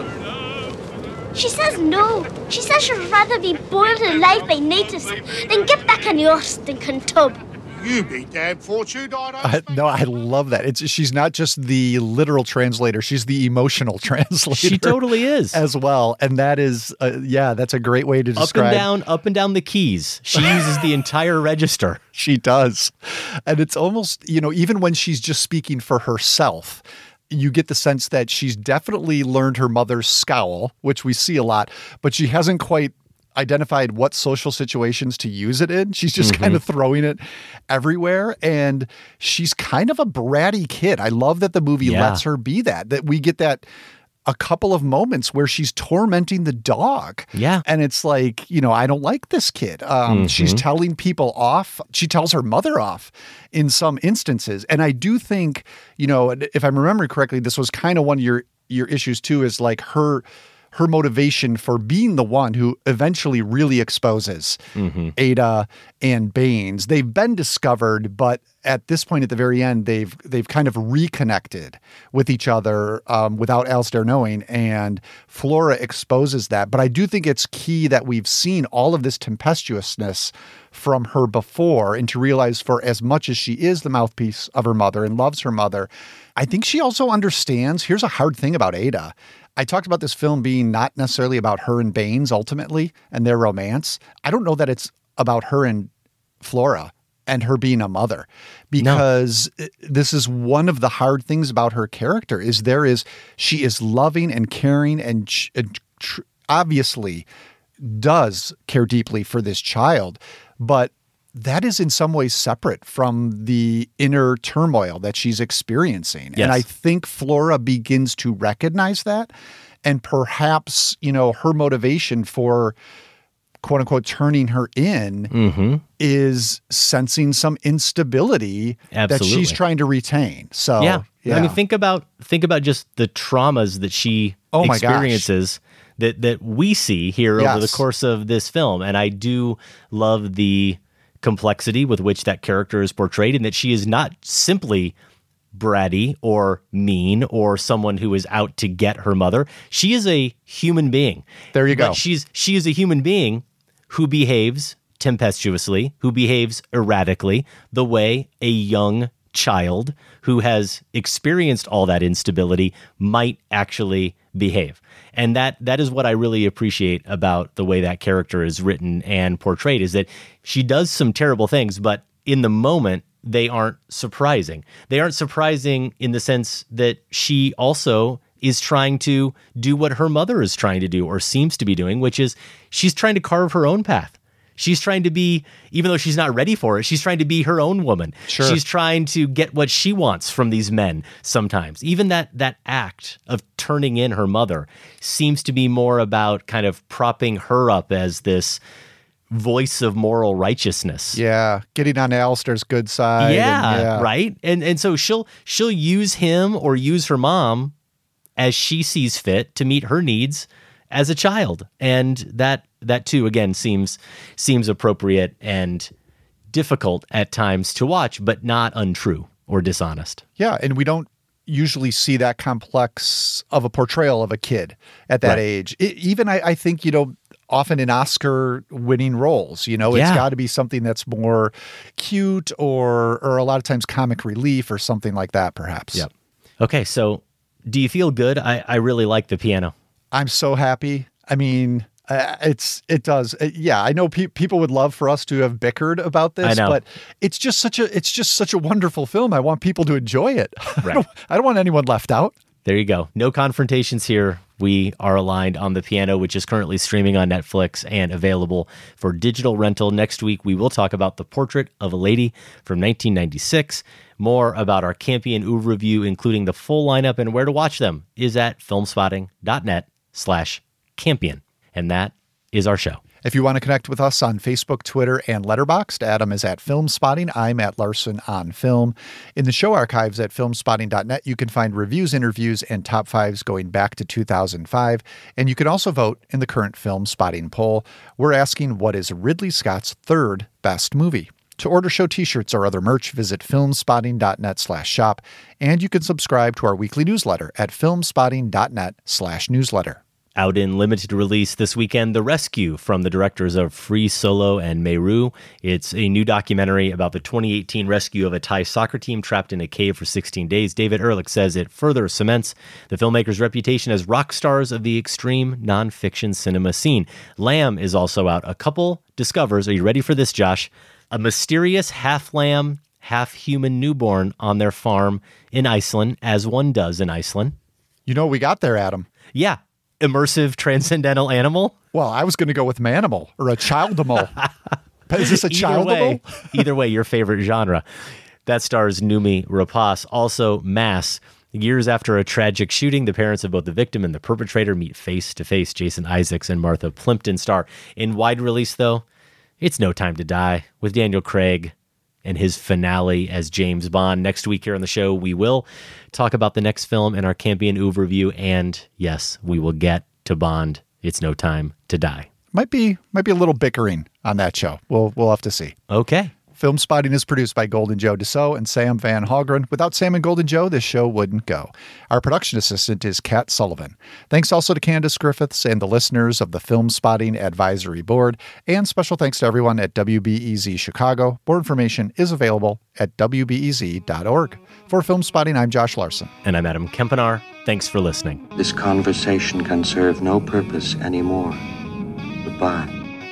She says no. She says she'd rather be boiled alive by natives than get back in your stinking tub. You be damn fortune, I don't No, I love that. She's not just the literal translator. She's the emotional translator. She totally is. As well. And that is, that's a great way to describe. Up and down the keys. She uses the entire register. She does. And it's almost, even when she's just speaking for herself, you get the sense that she's definitely learned her mother's scowl, which we see a lot, but she hasn't quite identified what social situations to use it in. She's just kind of throwing it everywhere. And she's kind of a bratty kid. I love that the movie lets her be that we get that a couple of moments where she's tormenting the dog. Yeah. And it's like, I don't like this kid. She's telling people off. She tells her mother off in some instances. And I do think, if I'm remembering correctly, this was kind of one of your issues too, is like her motivation for being the one who eventually really exposes Ada and Baines. They've been discovered, but at this point at the very end, they've kind of reconnected with each other without Alistair knowing, and Flora exposes that. But I do think it's key that we've seen all of this tempestuousness from her before, and to realize for as much as she is the mouthpiece of her mother and loves her mother, I think she also understands. Here's a hard thing about Ada. I talked about this film being not necessarily about her and Baines ultimately and their romance. I don't know that it's about her and Flora and her being a mother, because this is one of the hard things about her character she is loving and caring and obviously does care deeply for this child, but that is in some ways separate from the inner turmoil that she's experiencing. Yes. And I think Flora begins to recognize that. And perhaps, her motivation for, quote unquote, turning her in is sensing some instability that she's trying to retain. So, yeah. I mean, think about just the traumas that she experiences that we see here over the course of this film. And I do love the complexity with which that character is portrayed, and that she is not simply bratty or mean or someone who is out to get her mother. She is a human being. There you go. She is a human being who behaves tempestuously, who behaves erratically, the way a young child who has experienced all that instability might actually behave. And that is what I really appreciate about the way that character is written and portrayed, is that she does some terrible things, but in the moment, they aren't surprising. They aren't surprising in the sense that she also is trying to do what her mother is trying to do, or seems to be doing, which is she's trying to carve her own path. She's trying to be, even though she's not ready for it, she's trying to be her own woman. Sure. She's trying to get what she wants from these men sometimes. Even that act of turning in her mother seems to be more about kind of propping her up as this voice of moral righteousness. Yeah, getting on Alistair's good side. Yeah, right? And so she'll use him or use her mom as she sees fit to meet her needs as a child. And that too, again, seems appropriate and difficult at times to watch, but not untrue or dishonest. Yeah, and we don't usually see that complex of a portrayal of a kid at that age. Even I think, often in Oscar-winning roles, it's got to be something that's more cute or a lot of times comic relief or something like that, perhaps. Yep. Okay, so do you feel good? I really like The Piano. I'm so happy. I mean, it does. Yeah, I know people would love for us to have bickered about this, but it's just such a wonderful film. I want people to enjoy it. Right. I don't want anyone left out. There you go. No confrontations here. We are aligned on The Piano, which is currently streaming on Netflix and available for digital rental. Next week, we will talk about The Portrait of a Lady from 1996. More about our Campion Oeuvre review, including the full lineup and where to watch them, is at filmspotting.net/Campion. And that is our show. If you want to connect with us on Facebook, Twitter, and Letterboxd, Adam is at Filmspotting. I'm at Larson on Film. In the show archives at filmspotting.net, you can find reviews, interviews, and top fives going back to 2005. And you can also vote in the current Filmspotting poll. We're asking, what is Ridley Scott's third best movie? To order show t-shirts or other merch, visit filmspotting.net/shop. And you can subscribe to our weekly newsletter at filmspotting.net/newsletter. Out in limited release this weekend, The Rescue from the directors of Free Solo and Meru. It's a new documentary about the 2018 rescue of a Thai soccer team trapped in a cave for 16 days. David Ehrlich says it further cements the filmmakers' reputation as rock stars of the extreme nonfiction cinema scene. Lamb is also out. A couple discovers, are you ready for this, Josh? A mysterious half-lamb, half-human newborn on their farm in Iceland, as one does in Iceland. You know what we got there, Adam? Yeah. Immersive transcendental animal? Well, I was going to go with manimal or a childimal. Is this a childable? Either way, your favorite genre. That stars Noomi Rapace. Also, Mass. Years after a tragic shooting, the parents of both the victim and the perpetrator meet face to face. Jason Isaacs and Martha Plimpton star. In wide release, though, it's No Time to Die with Daniel Craig and his finale as James Bond. Next week here on the show, we will talk about the next film in our Campion Oeuvre review. And yes, we will get to Bond. It's No Time to Die. Might be a little bickering on that show. We'll have to see. Okay. Film Spotting is produced by Golden Joe Dassault and Sam Van Hallgren. Without Sam and Golden Joe, this show wouldn't go. Our production assistant is Kat Sullivan. Thanks also to Candace Griffiths and the listeners of the Film Spotting Advisory Board. And special thanks to everyone at WBEZ Chicago. More information is available at WBEZ.org. For Film Spotting, I'm Josh Larson. And I'm Adam Kempenaar. Thanks for listening. This conversation can serve no purpose anymore. Goodbye.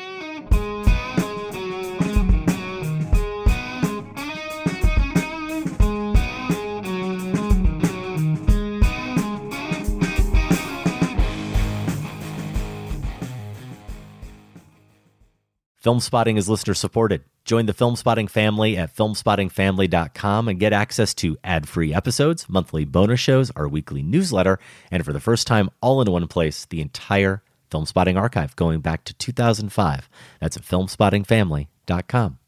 Film Spotting is listener supported. Join the Film Spotting family at filmspottingfamily.com and get access to ad-free episodes, monthly bonus shows, our weekly newsletter, and for the first time, all in one place, the entire Film Spotting archive going back to 2005. That's at filmspottingfamily.com.